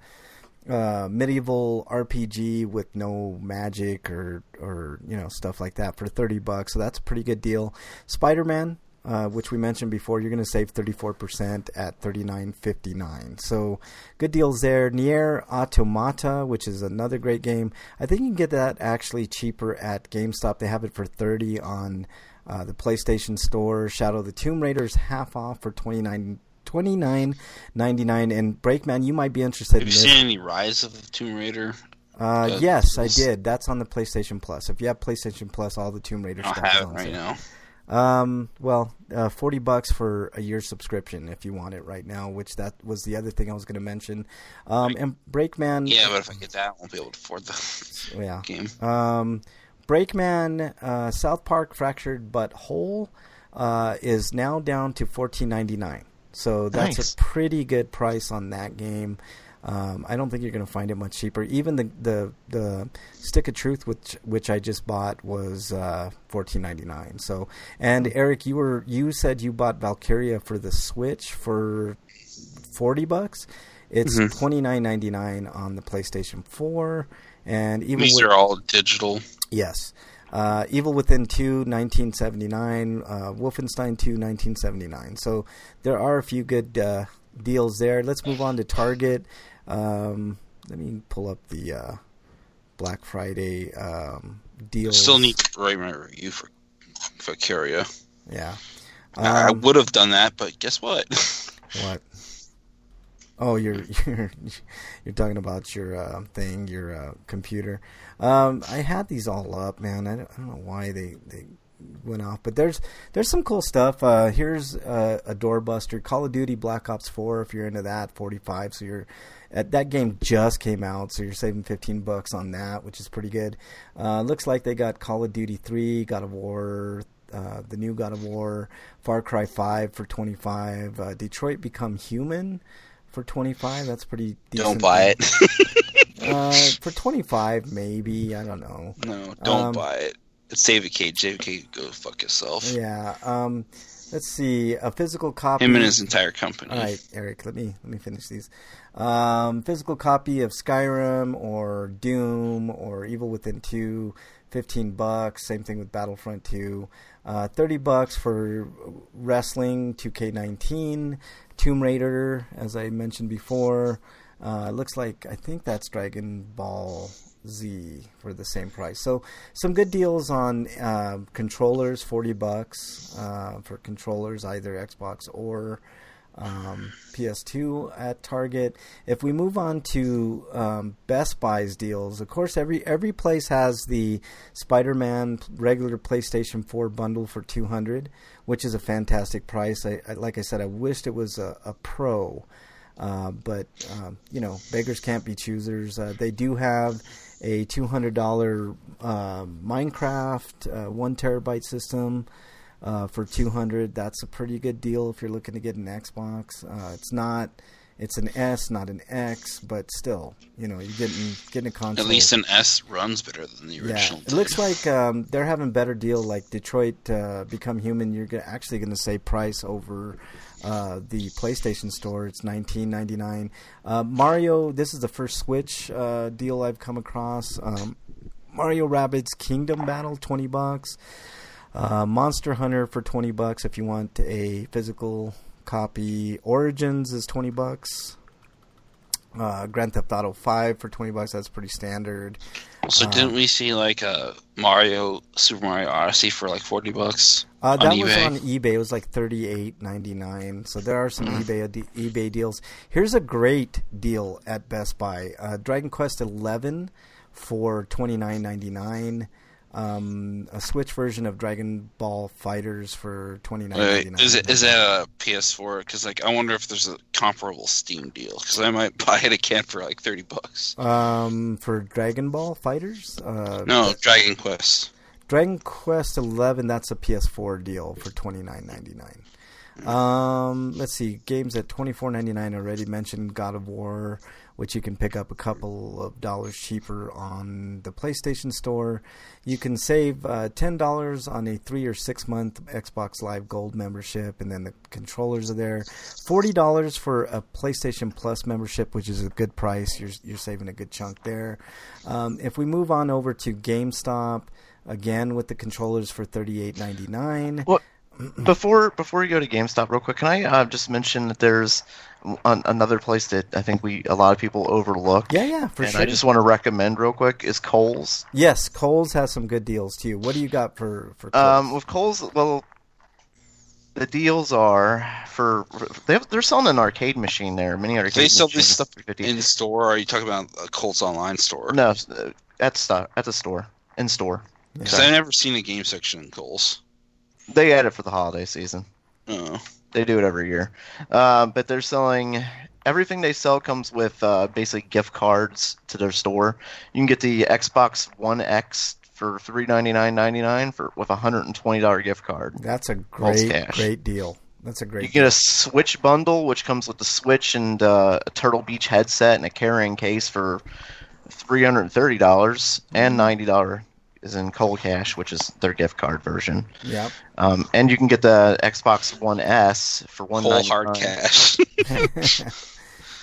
uh, medieval R P G with no magic or or you know stuff like that for thirty bucks. So that's a pretty good deal. Spider-Man. Uh, which we mentioned before, you're going to save thirty-four percent at thirty-nine fifty-nine. So good deals there. Nier Automata, which is another great game. I think you can get that actually cheaper at GameStop. They have it for thirty on uh, the PlayStation Store. Shadow of the Tomb Raider is half off for twenty-nine ninety-nine. And Breakman, you might be interested have in you this. seen any Rise of the Tomb Raider? Uh, uh, yes, I did. That's on the PlayStation Plus. If you have PlayStation Plus, all the Tomb Raider I stuff don't is have it on right sale. now. Um, well, uh, forty bucks for a year subscription if you want it right now, which that was the other thing I was going to mention. Um, and Breakman. Yeah, but if I get that, I won't be able to afford the yeah. game. Um, Breakman, uh, South Park Fractured But Whole, uh, is now down to fourteen ninety-nine. So that's nice. a pretty good price on that game. Um, I don't think you're going to find it much cheaper. Even the, the the Stick of Truth, which which I just bought, was uh, fourteen ninety-nine. So, and Eric, you were you said you bought Valkyria for the Switch for forty bucks. It's Mm-hmm. twenty-nine ninety-nine on the PlayStation four, and even These with, are all digital. yes. Uh, Evil Within two, nineteen seventy-nine. Uh, Wolfenstein two, nineteen seventy-nine. So there are a few good uh, deals there. Let's move on to Target. Um, let me pull up the uh, Black Friday um, deals. Still need to write my review for for Curia. Yeah. I Um, would have done that, but guess what? What? Oh, you're you're you're talking about your uh, thing, your uh, computer. Um, I had these all up, man. I don't, I don't know why they, they went off, but there's there's some cool stuff. Uh, here's uh, a doorbuster, Call of Duty Black Ops four. If you're into that, forty-five. So you're at, that game just came out, so you're saving fifteen bucks on that, which is pretty good. Uh, looks like they got Call of Duty three, God of War. Uh, the new God of War, Far Cry five for twenty-five, uh, Detroit Become Human for twenty-five. That's pretty decent. Don't buy it. uh, for twenty-five, maybe. I don't know. No, don't Um, buy it. It's David Cage. David Cage, go fuck yourself. Yeah. Um, let's see. A physical copy. Him and his entire company. All right, Eric. Let me let me finish these. Um, physical copy of Skyrim or Doom or Evil Within two, fifteen bucks. Same thing with Battlefront two. Uh, thirty bucks for Wrestling two K nineteen, Tomb Raider, as I mentioned before. Uh, looks like I think that's Dragon Ball Z for the same price. So some good deals on uh, controllers, forty bucks uh, for controllers, either Xbox or um, P S two at Target. If we move on to um, Best Buy's deals, of course, every every place has the Spider-Man regular PlayStation four bundle for two hundred dollars, which is a fantastic price. I, I, like I said, I wished it was a, a Pro, uh, but um, you know, beggars can't be choosers. Uh, they do have a two hundred dollars uh, Minecraft uh, one terabyte system. Uh, for two hundred, that's a pretty good deal if you're looking to get an Xbox. Uh, it's not, it's an S, not an X, but still, you know, you're getting getting a console. At least an S runs better than the original. Yeah, it looks like um, they're having better deal. Like Detroit uh, Become Human, you're go- actually going to save price over uh, the PlayStation Store. It's nineteen ninety-nine. Uh, Mario, this is the first Switch uh, deal I've come across. Um, Mario Rabbids Kingdom Battle, twenty bucks. Uh, Monster Hunter for twenty bucks if you want a physical copy. Origins is twenty bucks. Uh, Grand Theft Auto five for twenty bucks. That's pretty standard. So um, didn't we see like a Mario Super Mario Odyssey for like forty bucks? Uh, that on was eBay? on eBay. It was like thirty-eight ninety-nine. So there are some eBay eBay deals. Here's a great deal at Best Buy. Uh, Dragon Quest eleven for twenty-nine ninety-nine. Um, a Switch version of Dragon Ball Fighters for twenty-nine ninety-nine. Wait, is it is that a P S four? Because like I wonder if there's a comparable Steam deal. Because I might buy it again for like thirty bucks. Um, for Dragon Ball Fighters? Uh, No, Dragon Quest. Dragon Quest eleven, that's a P S four deal for twenty-nine ninety-nine. Um, let's see, games at twenty-four ninety-nine. Already mentioned God of War, which you can pick up a couple of dollars cheaper on the PlayStation Store. You can save uh, ten dollars on a three or six month Xbox Live Gold membership, and then the controllers are there. forty dollars for a PlayStation Plus membership, which is a good price. You're you're saving a good chunk there. Um, if we move on over to GameStop, again with the controllers for thirty-eight ninety-nine. Well, before before we go to GameStop, real quick, can I uh, just mention that there's an, another place that I think we a lot of people overlook. Yeah, yeah, for and sure. I just want to recommend real quick is Kohl's. Yes, Kohl's has some good deals too. What do you got for for Kohl's? Um, with Kohl's, well, the deals are for they have, they're selling an arcade machine there, mini arcade. Do they sell machine, this stuff three fifty. in store, or are you talking about a Colts online store? No, uh, at sto- at the store, in store. Because Okay. I've never seen a game section in Kohl's. They add it for the holiday season. Oh. They do it every year. Uh, but they're selling everything they sell comes with uh, basically gift cards to their store. You can get the Xbox One X for three ninety-nine ninety-nine for with a one hundred twenty dollars gift card. That's a Kohl's great cash. great deal. That's a great. You can get a Switch bundle, which comes with the Switch and uh, a Turtle Beach headset and a carrying case for three hundred thirty dollars, and ninety dollars is in Kohl Cash, which is their gift card version. Yep. Um, and you can get the Xbox One S for one Whole ninety-nine. hard cash.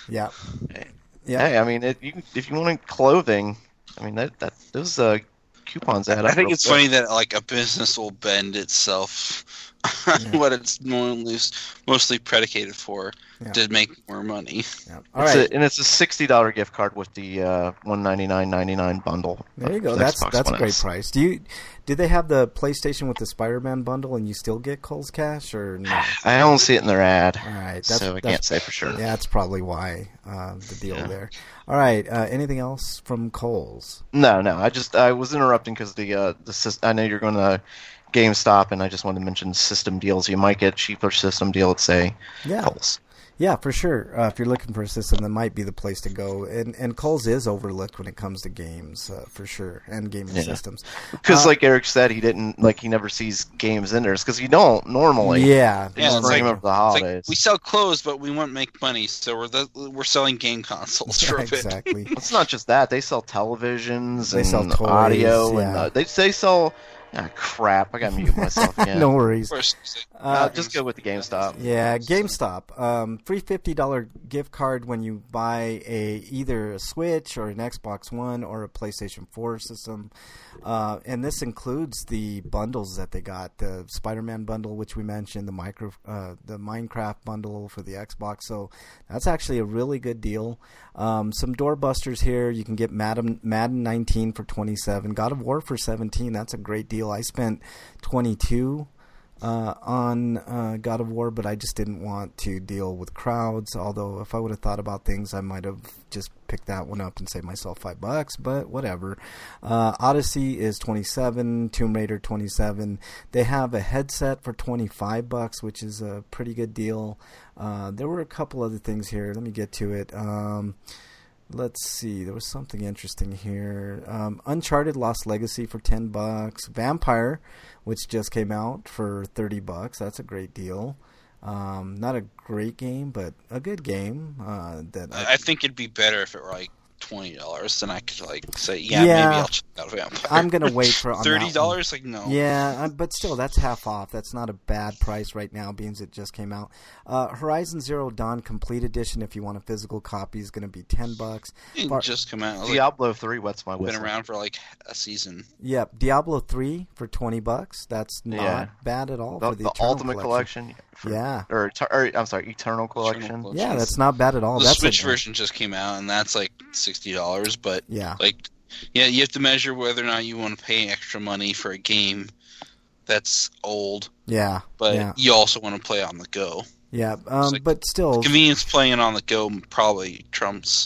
Yeah. Hey, Yeah. hey, I mean, it, you can, if you want clothing, I mean that that those uh, coupons add up. I think real it's quick. funny that like a business will bend itself on Yeah. what it's normally mostly predicated for Yeah. to make more money. Yeah. All It's right. a, and it's a sixty dollar gift card with the uh, one ninety nine ninety nine bundle. There you of go. the That's Xbox that's a One great S. price. Do you do they have the PlayStation with the Spider-Man bundle and you still get Kohl's Cash or no? I don't see it in their ad, All right. That's, so I that's, can't say for sure. Yeah, that's probably why uh, the deal Yeah. there. All right. Uh, anything else from Kohl's? No, no. I just I was interrupting because the uh, the sys- I know you're going to GameStop, and I just wanted to mention system deals. You might get cheaper system deal at say Yeah. Kohl's. Yeah, for sure. Uh, if you're looking for a system, that might be the place to go. And and Kohl's is overlooked when it comes to games, uh, for sure, and gaming Yeah. systems. Because Uh, like Eric said, he didn't like he never sees games in there because you don't normally. Yeah, They Yeah, just it's bring like- them over the It's holidays. like we sell clothes, but we want to make money, so we're the, we're selling game consoles for yeah, a bit. exactly. It's not just that; they sell televisions They and sell toys, audio, and yeah. uh, they they sell. Ah, crap! I got to mute myself again. No worries. Of course, Uh, Uh, just go with the GameStop. Yeah, GameStop. Um, free fifty dollar gift card when you buy a either a Switch or an Xbox One or a PlayStation four system. Uh, and this includes the bundles that they got: the Spider-Man bundle, which we mentioned, the micro, uh, the Minecraft bundle for the Xbox. So that's actually a really good deal. Um, some doorbusters here. You can get Madden Madden nineteen for twenty-seven, God of War for seventeen. That's a great deal. I spent twenty-two. Uh, on uh, God of War, but I just didn't want to deal with crowds. Although if I would have thought about things, I might have just picked that one up and saved myself five bucks. But whatever. Uh, Odyssey is twenty-seven. Tomb Raider twenty-seven. They have a headset for twenty-five bucks, which is a pretty good deal. Uh, there were a couple other things here. Let me get to it. Um, Let's see. There was something interesting here. Um, Uncharted Lost Legacy for ten bucks. Vampire, which just came out for thirty bucks. That's a great deal. Um, not a great game, but a good game. Uh, that I, I think it'd be better if it were like twenty dollars. Then I could like say, yeah, Yeah. maybe I'll check out Vampire. I'm gonna wait for on that thirty one. dollars. Like no. Yeah, uh, but still, that's half off. That's not a bad price right now, being it just came out. Uh, Horizon Zero Dawn Complete Edition, if you want a physical copy, is going to be ten bucks. It didn't Far- just come out. It was like, Diablo three wets my been whistle. around for like a season. Yep, Diablo three for twenty bucks. That's not Yeah. bad at all The, for the, the Eternal Ultimate Collection. for- Yeah. Or, Eter- or I'm sorry, Eternal Collection. Collection. Yeah, that's not bad at all. the That's Switch a, version just came out, and that's like sixty dollars. But Yeah, like, yeah, you have to measure whether or not you want to pay extra money for a game that's old, yeah, but yeah, you also want to play on the go. yeah. Um, like- but still, Convenience playing on the go probably trumps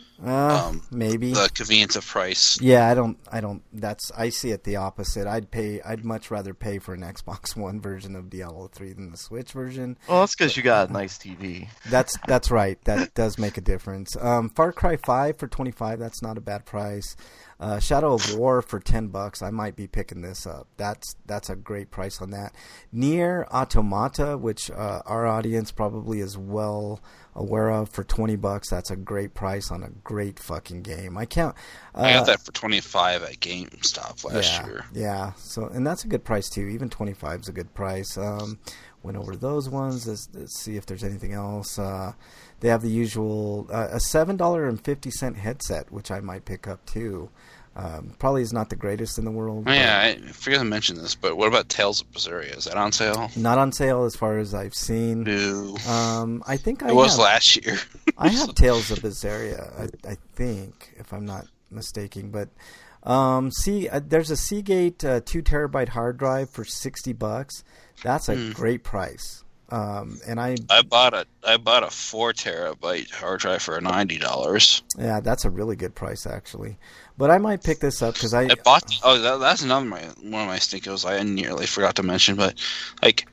uh, um, maybe. the convenience of price. Yeah, I don't. I don't. That's. I see it the opposite. I'd pay. I'd much rather pay for an Xbox One version of Diablo three than the Switch version. Well, that's because you got a nice T V. That's that's right. That does make a difference. Um, Far Cry five for twenty five. That's not a bad price. Uh, Shadow of War for ten bucks. I might be picking this up. That's that's a great price on that. Nier Automata, which uh, our audience probably is well aware of, for twenty bucks. That's a great price on a great fucking game. I can't. Uh, I got that for twenty-five at GameStop last yeah, year. Yeah, so and that's a good price too. Even twenty-five is a good price. Um, went over those ones. Let's, let's see if there's anything else. Uh, they have the usual uh, a seven dollar and fifty cent headset, which I might pick up too. Um, probably is not the greatest in the world. Oh, yeah, I forgot to mention this, but what about Tales of Berseria? Is that on sale? Not on sale as far as I've seen. No. Um, I think I It was have, last year. I have Tales of Berseria, I, I think, if I'm not mistaken. But um, see, uh, there's a Seagate uh, two terabyte hard drive for sixty bucks. That's a Mm. great price. Um, and I, I bought a I bought a four terabyte hard drive for ninety dollars. yeah, that's a really good price actually. But I might pick this up because I, I bought. Oh, that, that's another my one of my stinkos I nearly forgot to mention. But like,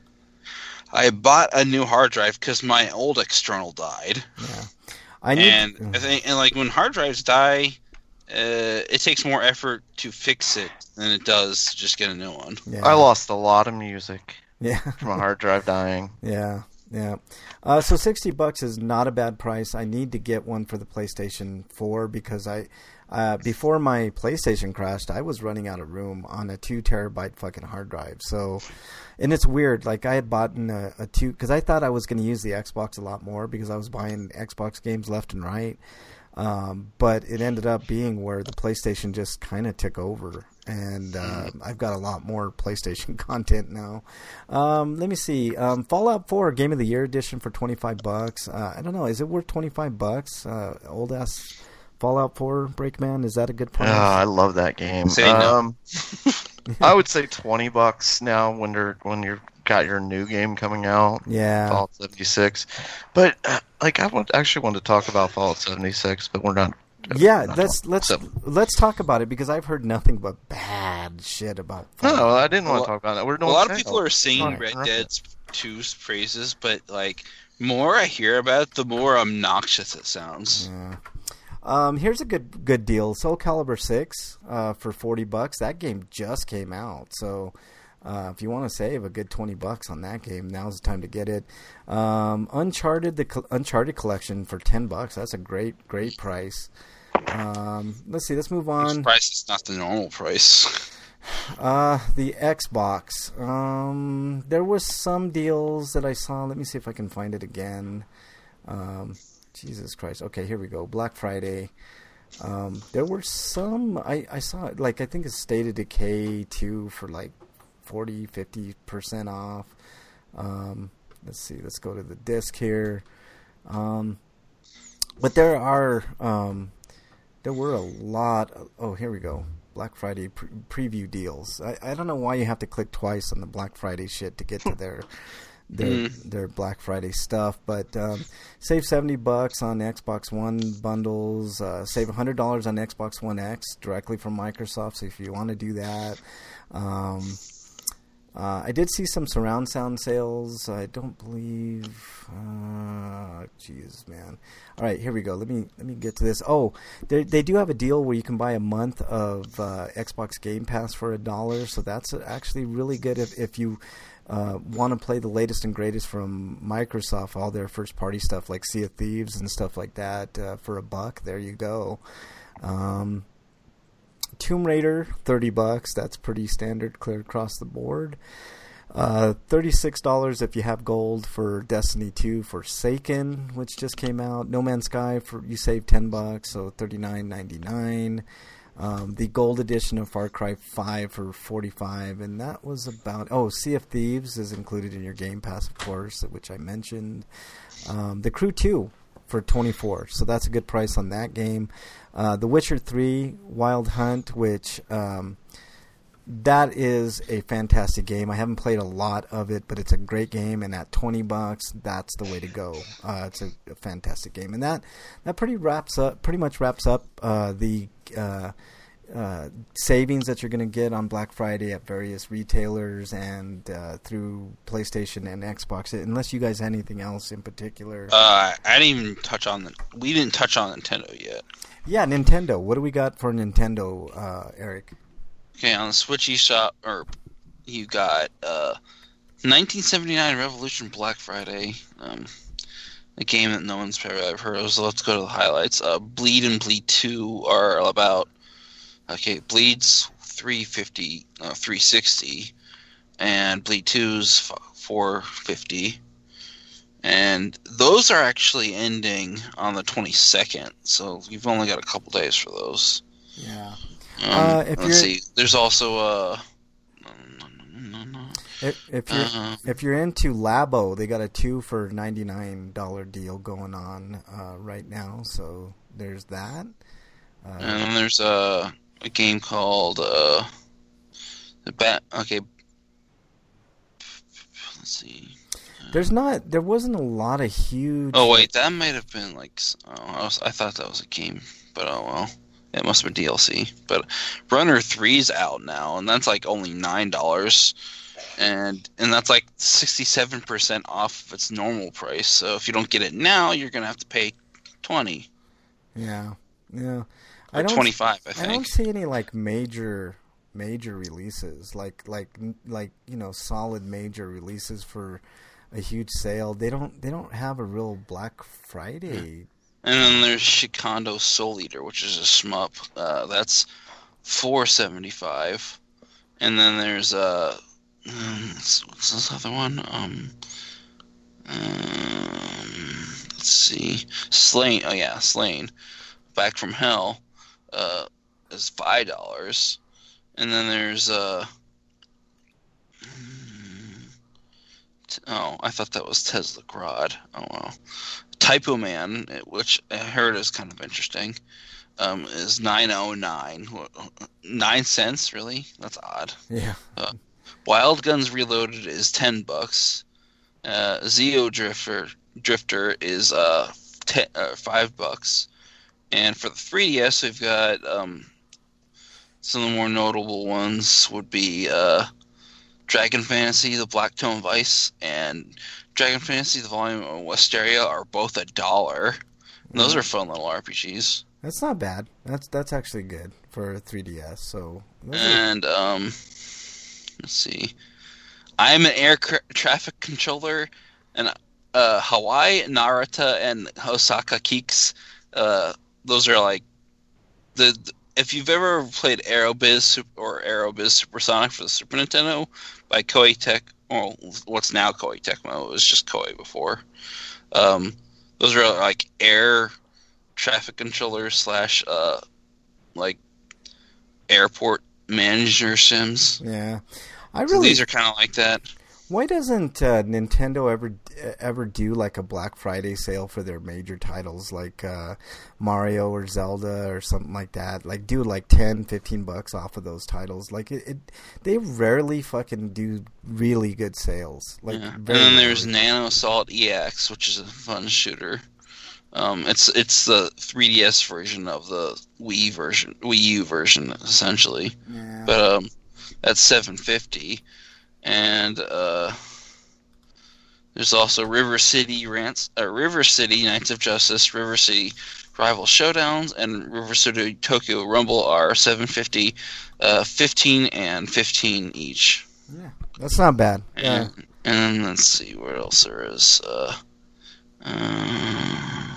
I bought a new hard drive because my old external died. yeah, I need. and I think, and like when hard drives die, uh, it takes more effort to fix it than it does to just get a new one. yeah, I lost a lot of music yeah. from a hard drive dying. Yeah, yeah. Uh, so sixty bucks is not a bad price. I need to get one for the PlayStation four because I, uh, before my PlayStation crashed, I was running out of room on a two terabyte fucking hard drive. So, and it's weird. Like I had bought a, a two because I thought I was going to use the Xbox a lot more because I was buying Xbox games left and right. Um, but it ended up being where the PlayStation just kind of took over, and uh, I've got a lot more PlayStation content now. Um, let me see. Um, Fallout four Game of the Year edition for twenty-five bucks. Uh, I don't know. Is it worth twenty-five bucks? Uh, old ass Fallout four Breakman. Is that a good price? Oh, I love that game. Say um, no. I would say twenty bucks now when you're when you're got your new game coming out. Yeah. Fallout seventy-six. But uh, like I want actually want to talk about Fallout seventy-six, but we're not. Yeah, not let's talking, let's so. let's talk about it because I've heard nothing but bad shit about Fallout. No, I didn't want Well, to talk about that. We're A doing lot of sales. people are singing Fine, Red alright. Dead two's praises, but like more I hear about it, the more obnoxious it sounds. Yeah. Um, here's a good good deal. Soul Calibur six uh, for forty bucks. That game just came out, so uh, if you want to save a good twenty bucks on that game, now's the time to get it. Um, Uncharted the Co- Uncharted collection for ten bucks. That's a great great price. Um, let's see. Let's move Which on. price is not the normal price. Uh, the Xbox. Um, there was some deals that I saw. Let me see if I can find it again. Um, Jesus Christ. Okay, here we go. Black Friday. Um, there were some, I, I saw, like, I think it's State of Decay two for like forty, fifty percent off. Um, let's see. Let's go to the disc here. Um, but there are, um, there were a lot of, oh, here we go. Black Friday pre- preview deals. I, I don't know why you have to click twice on the Black Friday shit to get to their their Mm. their Black Friday stuff. But um, save seventy bucks on Xbox One bundles. Uh, save a hundred dollars on Xbox One X directly from Microsoft. So if you want to do that, um, uh, I did see some surround sound sales. I don't believe. Uh, Jeez, man. All right, here we go. Let me let me get to this. Oh, they they do have a deal where you can buy a month of uh, Xbox Game Pass for a dollar. So that's actually really good if if you uh, want to play the latest and greatest from Microsoft, all their first party stuff like Sea of Thieves and stuff like that uh, for a buck. There you go. Um, Tomb Raider, thirty bucks. That's pretty standard, clear across the board. Uh, thirty-six dollars if you have gold for Destiny two Forsaken, which just came out. No Man's Sky, for you save ten bucks, so thirty-nine ninety-nine. Um, the gold edition of Far Cry five for forty-five, and that was about. Oh, Sea of Thieves is included in your Game Pass, of course, which I mentioned. Um, The Crew two for twenty-four, so that's a good price on that game. Uh, The Witcher three Wild Hunt, which um, that is a fantastic game. I haven't played a lot of it, but it's a great game, and at twenty bucks, that's the way to go. Uh, it's a, a fantastic game, and that that pretty wraps up, pretty much wraps up uh, the uh, uh, savings that you're going to get on Black Friday at various retailers and uh, through PlayStation and Xbox. Unless you guys have anything else in particular. Uh, I didn't even touch on the. We didn't touch on Nintendo yet. Yeah, Nintendo. What do we got for Nintendo, uh, Eric? Okay, on the Switch eShop, or you got uh, nineteen seventy-nine Revolution Black Friday, um, a game that no one's probably ever heard of. So let's go to the highlights. Uh, Bleed and Bleed Two are about okay. Bleed's three fifty, uh, three sixty, and Bleed Two's four fifty. And those are actually ending on the twenty-second, so you've only got a couple days for those. Yeah. Um, Uh, if let's you're- see. There's also a. No, no, no, no, no. If, if you're Uh, if you're into Labo, they got a two for ninety nine dollar deal going on uh, right now. So there's that. Uh, and then there's a a game called uh, the Bat. Okay. Let's see. there's not. There wasn't a lot of huge. Oh wait, that might have been like. s- Oh, I, was, I thought that was a game, but oh well. It must have been D L C. But Runner three's out now, and that's like only nine dollars, and and that's like sixty-seven percent off of its normal price. So if you don't get it now, you're gonna have to pay twenty. Yeah, yeah. Or twenty-five, I I think. don't see any like major major releases, like like like you know solid major releases for a huge sale. They don't they don't have a real Black Friday And then there's Shikondo Soul Eater, which is a shmup. Uh, that's four seventy-five. And then there's uh, what's, what's this other one? Um, um, let's see, Slain. Oh yeah, Slain. Back from Hell. Uh, is five dollars. And then there's uh. Oh, I thought that was Tesla Grod. Oh well. Typo Man, which I heard is kind of interesting, um, is nine oh nine. Nine cents, really? That's odd. Yeah. Uh, Wild Guns Reloaded is ten bucks. Uh, Zeo Drifter Drifter is uh, ten, uh five bucks. And for the three D S, we've got um, some of the more notable ones would be uh, Dragon Fantasy, the Blacktone Vice, and Dragon Fantasy, the Volume of Westeria are both a dollar. And those are fun little R P Gs. That's not bad. That's that's actually good for a three D S. So and um, let's see, I am an air cra- traffic controller, and uh, Hawaii, Narita, and Osaka Keeks. Uh, those are like the, the if you've ever played Aerobiz or Aerobiz Supersonic for the Super Nintendo by Koei Tech, or what's now Koei Tecmo, it was just Koei before. Um, those are like air traffic controllers slash uh, like airport manager sims. Yeah, I really. So these are kind of like that. Why doesn't uh, Nintendo ever ever do like a Black Friday sale for their major titles like uh, Mario or Zelda or something like that? Like do like ten, fifteen bucks off of those titles. Like it, it they rarely fucking do really good sales. Like yeah. And very then there's rarely. Nano Assault E X, which is a fun shooter. Um, it's it's the three D S version of the Wii version, Wii U version essentially. Yeah. But um, that's seven fifty. And uh, there's also River City Rants, uh, River City Knights of Justice, River City Rival Showdowns, and River City Tokyo Rumble are seven fifty, uh, fifteen and fifteen each. Yeah, that's not bad. And, Yeah. and let's see what else there is. Uh, uh,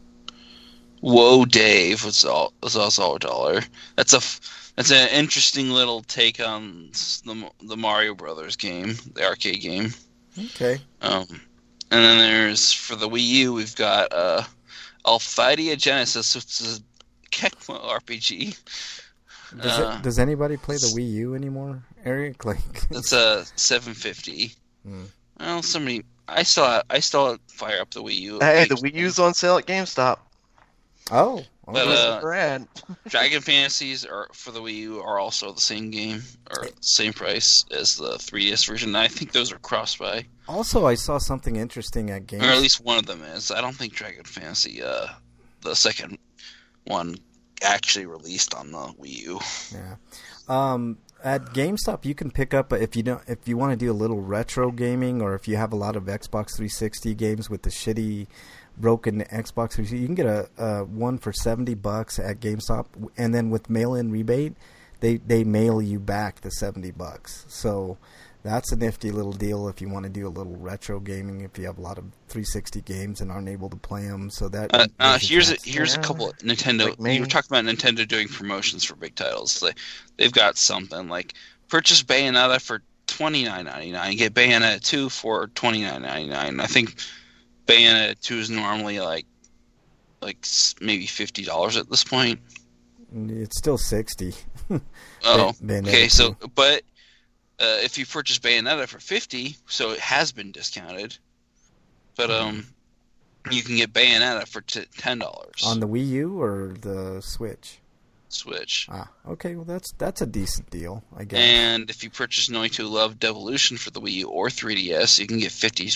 Whoa, Dave was all was also a dollar. That's a that's an interesting little take on the the Mario Brothers game, the arcade game. Okay. Um, and then there's for the Wii U, we've got uh, Alphidia Genesis, which is a Kekmo R P G. Does, Uh, it, does anybody play the Wii U anymore, Eric? Like That's a seven fifty. Hmm. Well, somebody, I still I still fire up the Wii U. Hey, the Wii U's on sale at GameStop. Oh. But, okay. uh, Brad. Dragon Fantasies are for the Wii U are also the same game or same price as the three D S version. And I think those are cross-buy, Also, I saw something interesting at Games. or at least one of them is. I don't think Dragon Fantasy, uh, the second one, actually released on the Wii U. Yeah. Um, at GameStop, you can pick up if you don't if you want to do a little retro gaming, or if you have a lot of Xbox three sixty games with the shitty, broken Xbox three sixty. You can get a, a one for seventy bucks at GameStop, and then with mail-in rebate, they they mail you back the seventy bucks. So that's a nifty little deal if you want to do a little retro gaming. If you have a lot of three sixty games and aren't able to play them, so that Uh, uh, makes it here's a, fast. here's a Yeah. couple of Nintendo. Like me. You were talking about Nintendo doing promotions for big titles. They they've got something like purchase Bayonetta for twenty nine ninety nine. Get Bayonetta two for twenty nine ninety nine. I think Bayonetta two is normally like like s- maybe fifty dollars at this point. It's still sixty. Oh, Bayonetta okay. So, two. but uh, if you purchase Bayonetta for fifty, so it has been discounted. But um, you can get Bayonetta for t- ten dollars On the Wii U or the Switch? Switch. Ah, okay. Well, that's that's a decent deal, I guess. And if you purchase Noi two Love Devolution for the Wii U or three D S, you can get fifty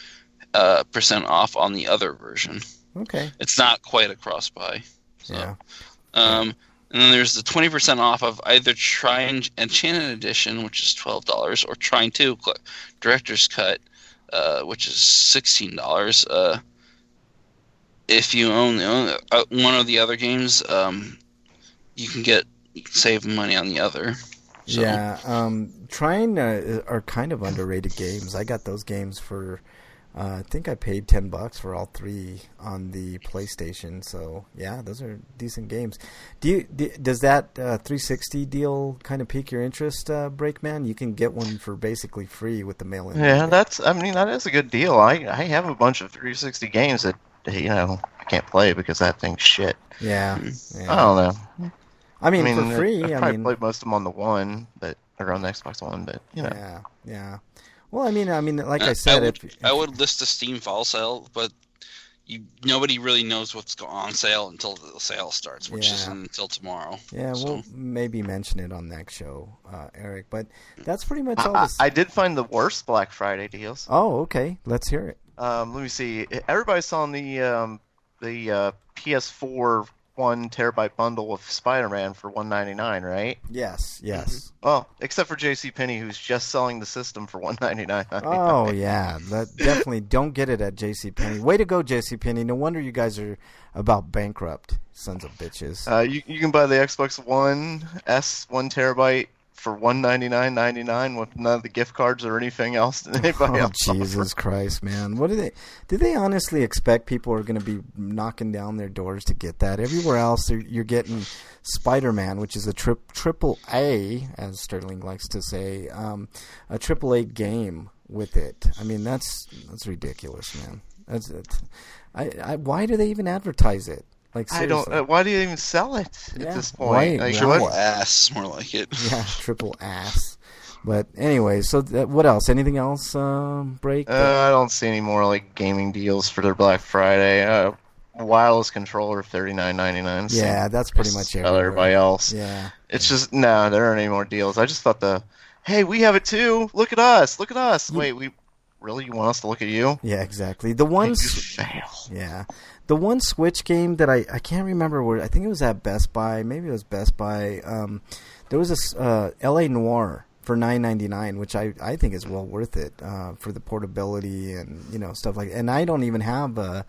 uh, percent off on the other version. Okay. It's not quite a cross-buy. So. Yeah. Um, and then there's the twenty percent off of either Trine Enchanted Edition, which is twelve dollars, or Trine two Director's Cut, uh, which is sixteen dollars. Uh, if you own, own uh, one of the other games, um, you can get you can save money on the other. So. Yeah. Um, Trine uh, are kind of underrated games. I got those games for Uh, I think I paid ten bucks for all three on the PlayStation. So yeah, those are decent games. Do you do, does that uh, three sixty deal kind of pique your interest, uh, Breakman? You can get one for basically free with the mail-in. Yeah, that's. I mean, that is a good deal. I I have a bunch of three sixty games that you know I can't play because that thing's shit. Yeah, yeah. I don't know. I mean, I mean for free. I, I I probably mean, played most of them on the one, but or on the Xbox One, but you know. yeah, yeah. Well, I mean, I mean, like I I said, would, if, if, I would list a Steam fall sale, but you nobody really knows what's go- on sale until the sale starts, which Yeah. isn't until tomorrow. yeah, so. we'll maybe mention it on next show, uh, Eric. But that's pretty much all. I, This... I did find the worst Black Friday deals. Oh, okay. Let's hear it. Um, let me see. Everybody's selling the um, the uh, P S four one terabyte bundle of Spider-Man for one ninety-nine, right? Yes, yes. Oh, except for JCPenney, who's just selling the system for one ninety-nine. Oh yeah, that definitely don't get it at JCPenney. Way to go, JCPenney. No wonder you guys are about bankrupt, sons of bitches. Uh, you you can buy the Xbox One S one terabyte for one ninety-nine ninety-nine with none of the gift cards or anything else that anybody Oh else Jesus Christ, man! What do they? Do they honestly expect people are going to be knocking down their doors to get that? Everywhere else, you're, you're getting Spider-Man, which is a tri- triple A, as Sterling likes to say, um, a triple A game with it. I mean, that's that's ridiculous, man. That's, that's I, I. Why do they even advertise it? Like I seriously. don't. Uh, why do you even sell it at Yeah, this why- point? Like, yeah. what- Triple ass, more like it. Yeah, triple ass. But anyway, so th- what else? Anything else? Um, break. Uh, I don't see any more like gaming deals for their Black Friday. Uh, wireless controller thirty-nine ninety-nine. yeah, that's pretty much Tell everywhere. everybody else. Yeah, It's just no, there aren't any more deals. I just thought the, hey, we have it too. Look at us. Look at us. Wait, we really you want us to look at you? yeah, exactly. The You ones, fail. yeah, the one Switch game that I I can't remember where. I think it was at Best Buy. Maybe it was Best Buy. Um, there was this uh, L A Noire for nine ninety-nine, which I, I think is well worth it uh, for the portability and you know stuff like. And I don't even have a,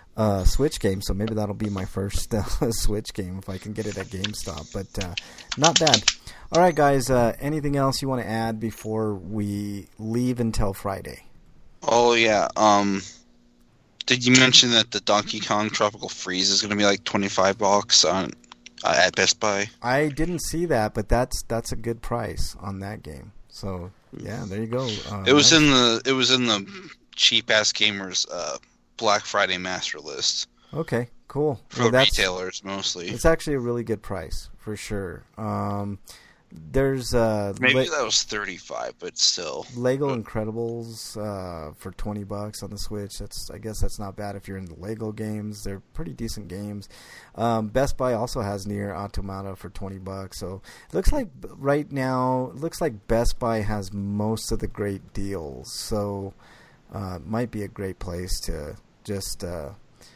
a Switch game, so maybe that'll be my first uh, Switch game if I can get it at GameStop. But uh, not bad. All right, guys. Uh, anything else you want to add before we leave until Friday? Oh yeah. Um, did you mention that the Donkey Kong Tropical Freeze is going to be like twenty-five bucks on uh, at Best Buy? I didn't see that, but that's that's a good price on that game. So yeah, there you go. Uh, It was nice. in the it was in the cheap ass gamers uh, Black Friday master list Okay, cool. for Well, that's, retailers mostly. it's actually a really good price for sure. Um, there's uh, Maybe Le- that was thirty-five, but still. Lego Incredibles uh, for twenty bucks on the Switch. That's I guess that's not bad if you're into Lego games. They're pretty decent games. Um, Best Buy also has Nier Automata for twenty bucks. So it looks like b- right now, it looks like Best Buy has most of the great deals. So uh, it might be a great place to just uh,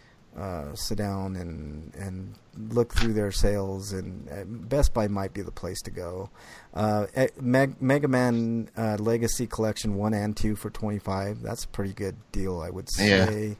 uh, sit down and and look through their sales. And uh, Best Buy might be the place to go. Uh, eh, Meg- Mega Man uh, Legacy Collection one and two for twenty-five. That's a pretty good deal, I would say.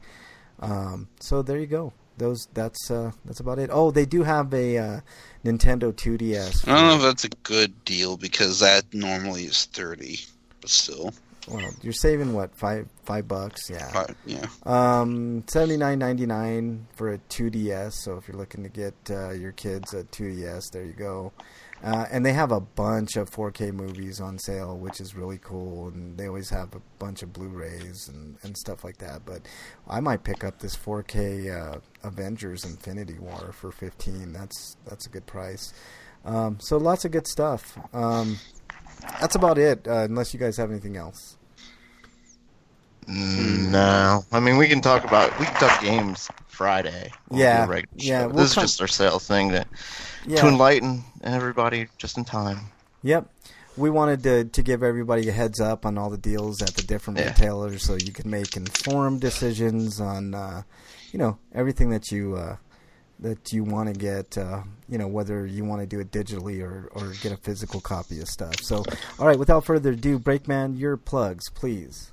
Um, so there you go. Those that's uh, that's about it. Oh, they do have a uh, Nintendo two D S. I don't know if that's a good deal because that normally is thirty, but still. Well, you're saving what five five bucks? Yeah. But, yeah. Um, seventy nine ninety nine for a two D S. So if you're looking to get uh, your kids a two D S, there you go. Uh, and they have a bunch of four K movies on sale, which is really cool. And they always have a bunch of Blu-rays and, and stuff like that. But I might pick up this four K uh, Avengers Infinity War for fifteen. That's that's a good price. Um, so lots of good stuff. Um, that's about it. Uh, unless you guys have anything else. Mm, No, I mean we can talk about we can talk games Friday. We'll Yeah, do a regular yeah, show. we'll This come- is just our sales thing to Yeah. to enlighten everybody just in time. Yep. We wanted to, to give everybody a heads up on all the deals at the different Yeah. retailers so you can make informed decisions on, uh, you know, everything that you uh, that you want to get, uh, you know, whether you want to do it digitally or, or get a physical copy of stuff. So, all right, without further ado, Breakman, your plugs, please.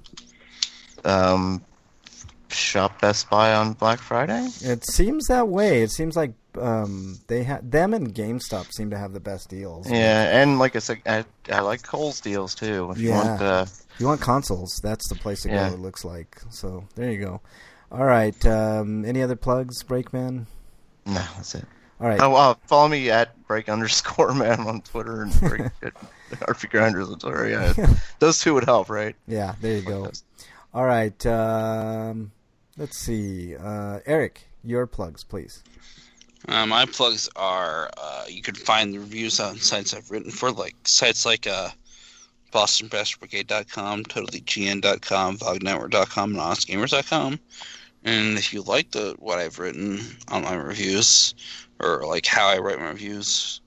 Um, shop Best Buy on Black Friday. It seems that way. It seems like um, they ha- them and GameStop seem to have the best deals. Yeah, and like I said, I, I like Kohl's deals too. If you Yeah. want, uh, If you want consoles, that's the place to Yeah. go, it looks like. So, there you go. All right. Um, any other plugs, Breakman? no, that's it. All right. Oh, uh, follow me at break underscore man on Twitter and break at R P Grinders on Twitter. Yeah, those two would help, right? Yeah, there you go. All right. Um, let's see. Uh, Eric, your plugs, please. Uh, my plugs are uh, you can find the reviews on sites I've written for, like sites like uh, Boston Bastard Brigade dot com, Totally G N dot com, Vog Network dot com, and Honest Gamers dot com. And if you like the what I've written on my reviews, or like how I write my reviews,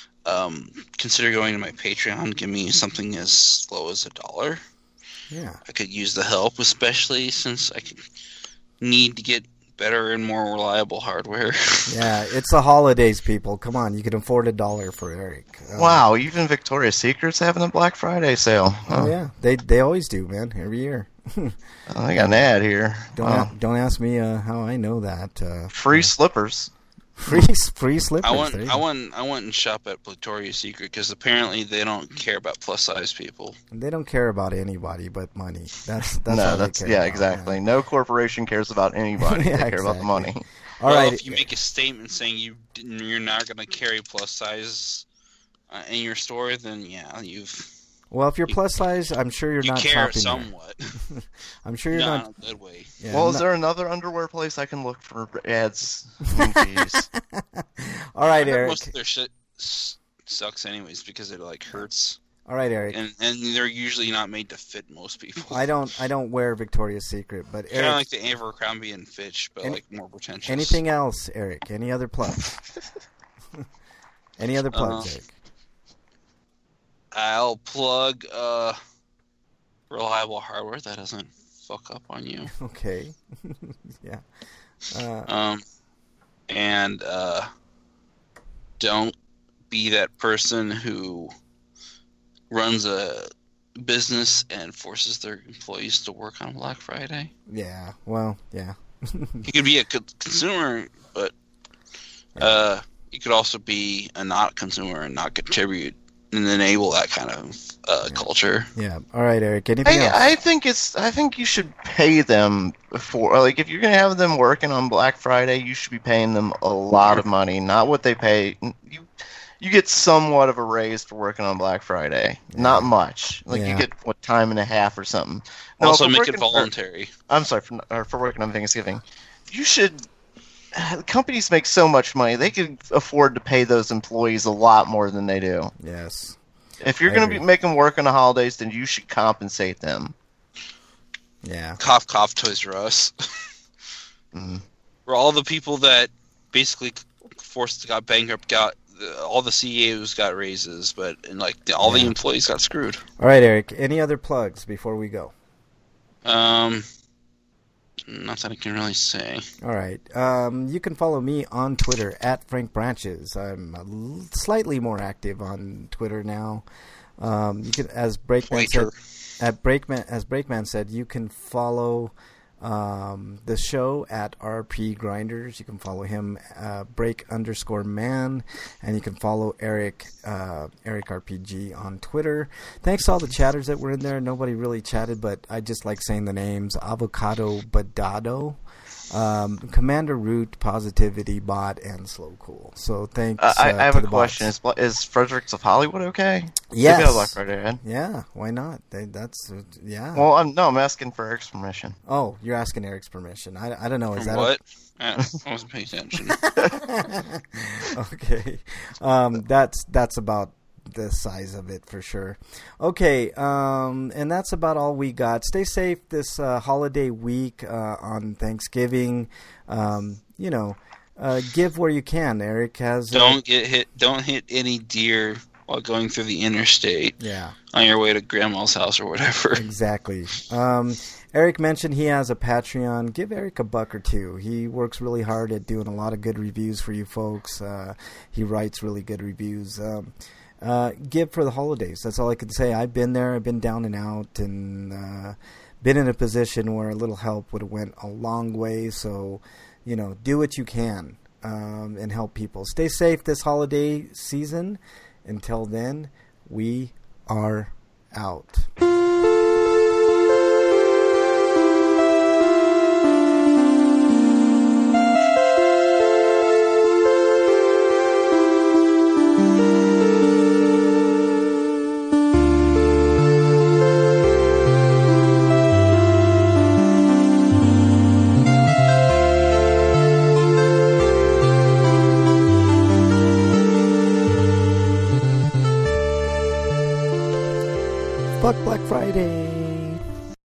um, consider going to my Patreon. Give me something as low as a dollar. Yeah. I could use the help, especially since I could need to get better and more reliable hardware. Yeah, it's the holidays, people. Come on, you can afford a dollar for Eric. Um, Wow, even Victoria's Secret's having a Black Friday sale. Oh, yeah. They they always do, man, every year. Oh, I got an ad here. Don't Wow. a- don't ask me uh, how I know that. Uh, Free slippers. free free slippers. I went, there you I go. went, I went and shop at Victoria's Secret because apparently they don't care about plus size people. They don't care about anybody but money. That's that's no, all that's they care yeah, about, exactly. man. No corporation cares about anybody. Yeah, they care about the exactly. money. All well, right. if you make a statement saying you didn't- you're not going to carry plus size uh, in your store, then yeah, you've Well, if you're plus size, I'm sure you're you not care shopping somewhat. there. I'm sure you're Not not. in a good way. Yeah, well, I'm is not- there another underwear place I can look for ads and fees? All right, I heard Eric. most of their shit s- sucks anyways because it like hurts, All right, Eric. and and they're usually not made to fit most people. I don't I don't wear Victoria's Secret, but Kind of Eric, like the Abercrombie and Fitch, but Any- like more pretentious. anything else, Eric? Any other plugs? Any other plugs, Uh, Eric? I'll plug uh, reliable hardware that doesn't fuck up on you. Okay. Yeah. Uh, Um, and uh, don't be that person who runs a business and forces their employees to work on Black Friday. yeah. Well, yeah. You could be a co- consumer, but uh, you could also be a not consumer and not contribute and enable that kind of uh, culture. Yeah. All right, Eric. Anything I, else? I think it's. I think you should pay them for. Like, if you're gonna have them working on Black Friday, you should be paying them a lot of money, not what they pay. You, you get somewhat of a raise for working on Black Friday. Not much. Like Yeah. you get what time and a half or something. No, Also, for make working- it voluntary. or- I'm sorry for or for working on Thanksgiving. You should. Companies make so much money; they could afford to pay those employees a lot more than they do. Yes. If you're I going to agree. be making work on the holidays, then you should compensate them. Yeah. Cough, cough, Toys R Us. Mm. For all the people that basically forced got bankrupt, got all the C E Os got raises, but and like the, all the Yeah. employees got screwed. All right, Eric. Any other plugs before we go? Um, not that I can really say. All right. Um, you can follow me on Twitter at Frank Branches. I'm a l- slightly more active on Twitter now. Um, you can, as Breakman said, Waiter. at Breakman, as Breakman said, you can follow um, the show at R P Grinders. You can follow him, uh, Break underscore man, and you can follow Eric, uh, Eric R P G on Twitter. Thanks to all the chatters that were in there. Nobody really chatted, but I just like saying the names: Avocado Badado, um, Commander Root, Positivity Bot, and Slow Cool. So thanks. Uh, I, uh, I have to a the question. bots. Is, is Fredericks of Hollywood okay? Yes. They got a Black Friday ad. Yeah, why not? They, that's uh, yeah. Well, I'm, no, I'm asking for Eric's permission. Oh, you're asking Eric's permission. I, I don't know. Is For that what? Uh, I wasn't paying attention. A... okay? Um, that's that's about the size of it for sure. Okay, um, and that's about all we got. Stay safe this uh, holiday week uh, on Thanksgiving. Um, you know, uh, give where you can. Eric has. Uh, Don't get hit. Don't hit any deer while going through the interstate yeah. on your way to grandma's house or whatever. Exactly. Um, Eric mentioned he has a Patreon. Give Eric a buck or two. He works really hard at doing a lot of good reviews for you folks. Uh, he writes really good reviews. Um, uh, give for the holidays. That's all I can say. I've been there. I've been down and out and uh, been in a position where a little help would have went a long way. So, you know, do what you can. um, and help people. Stay safe this holiday season. Until then, we are out. Fuck Black Friday.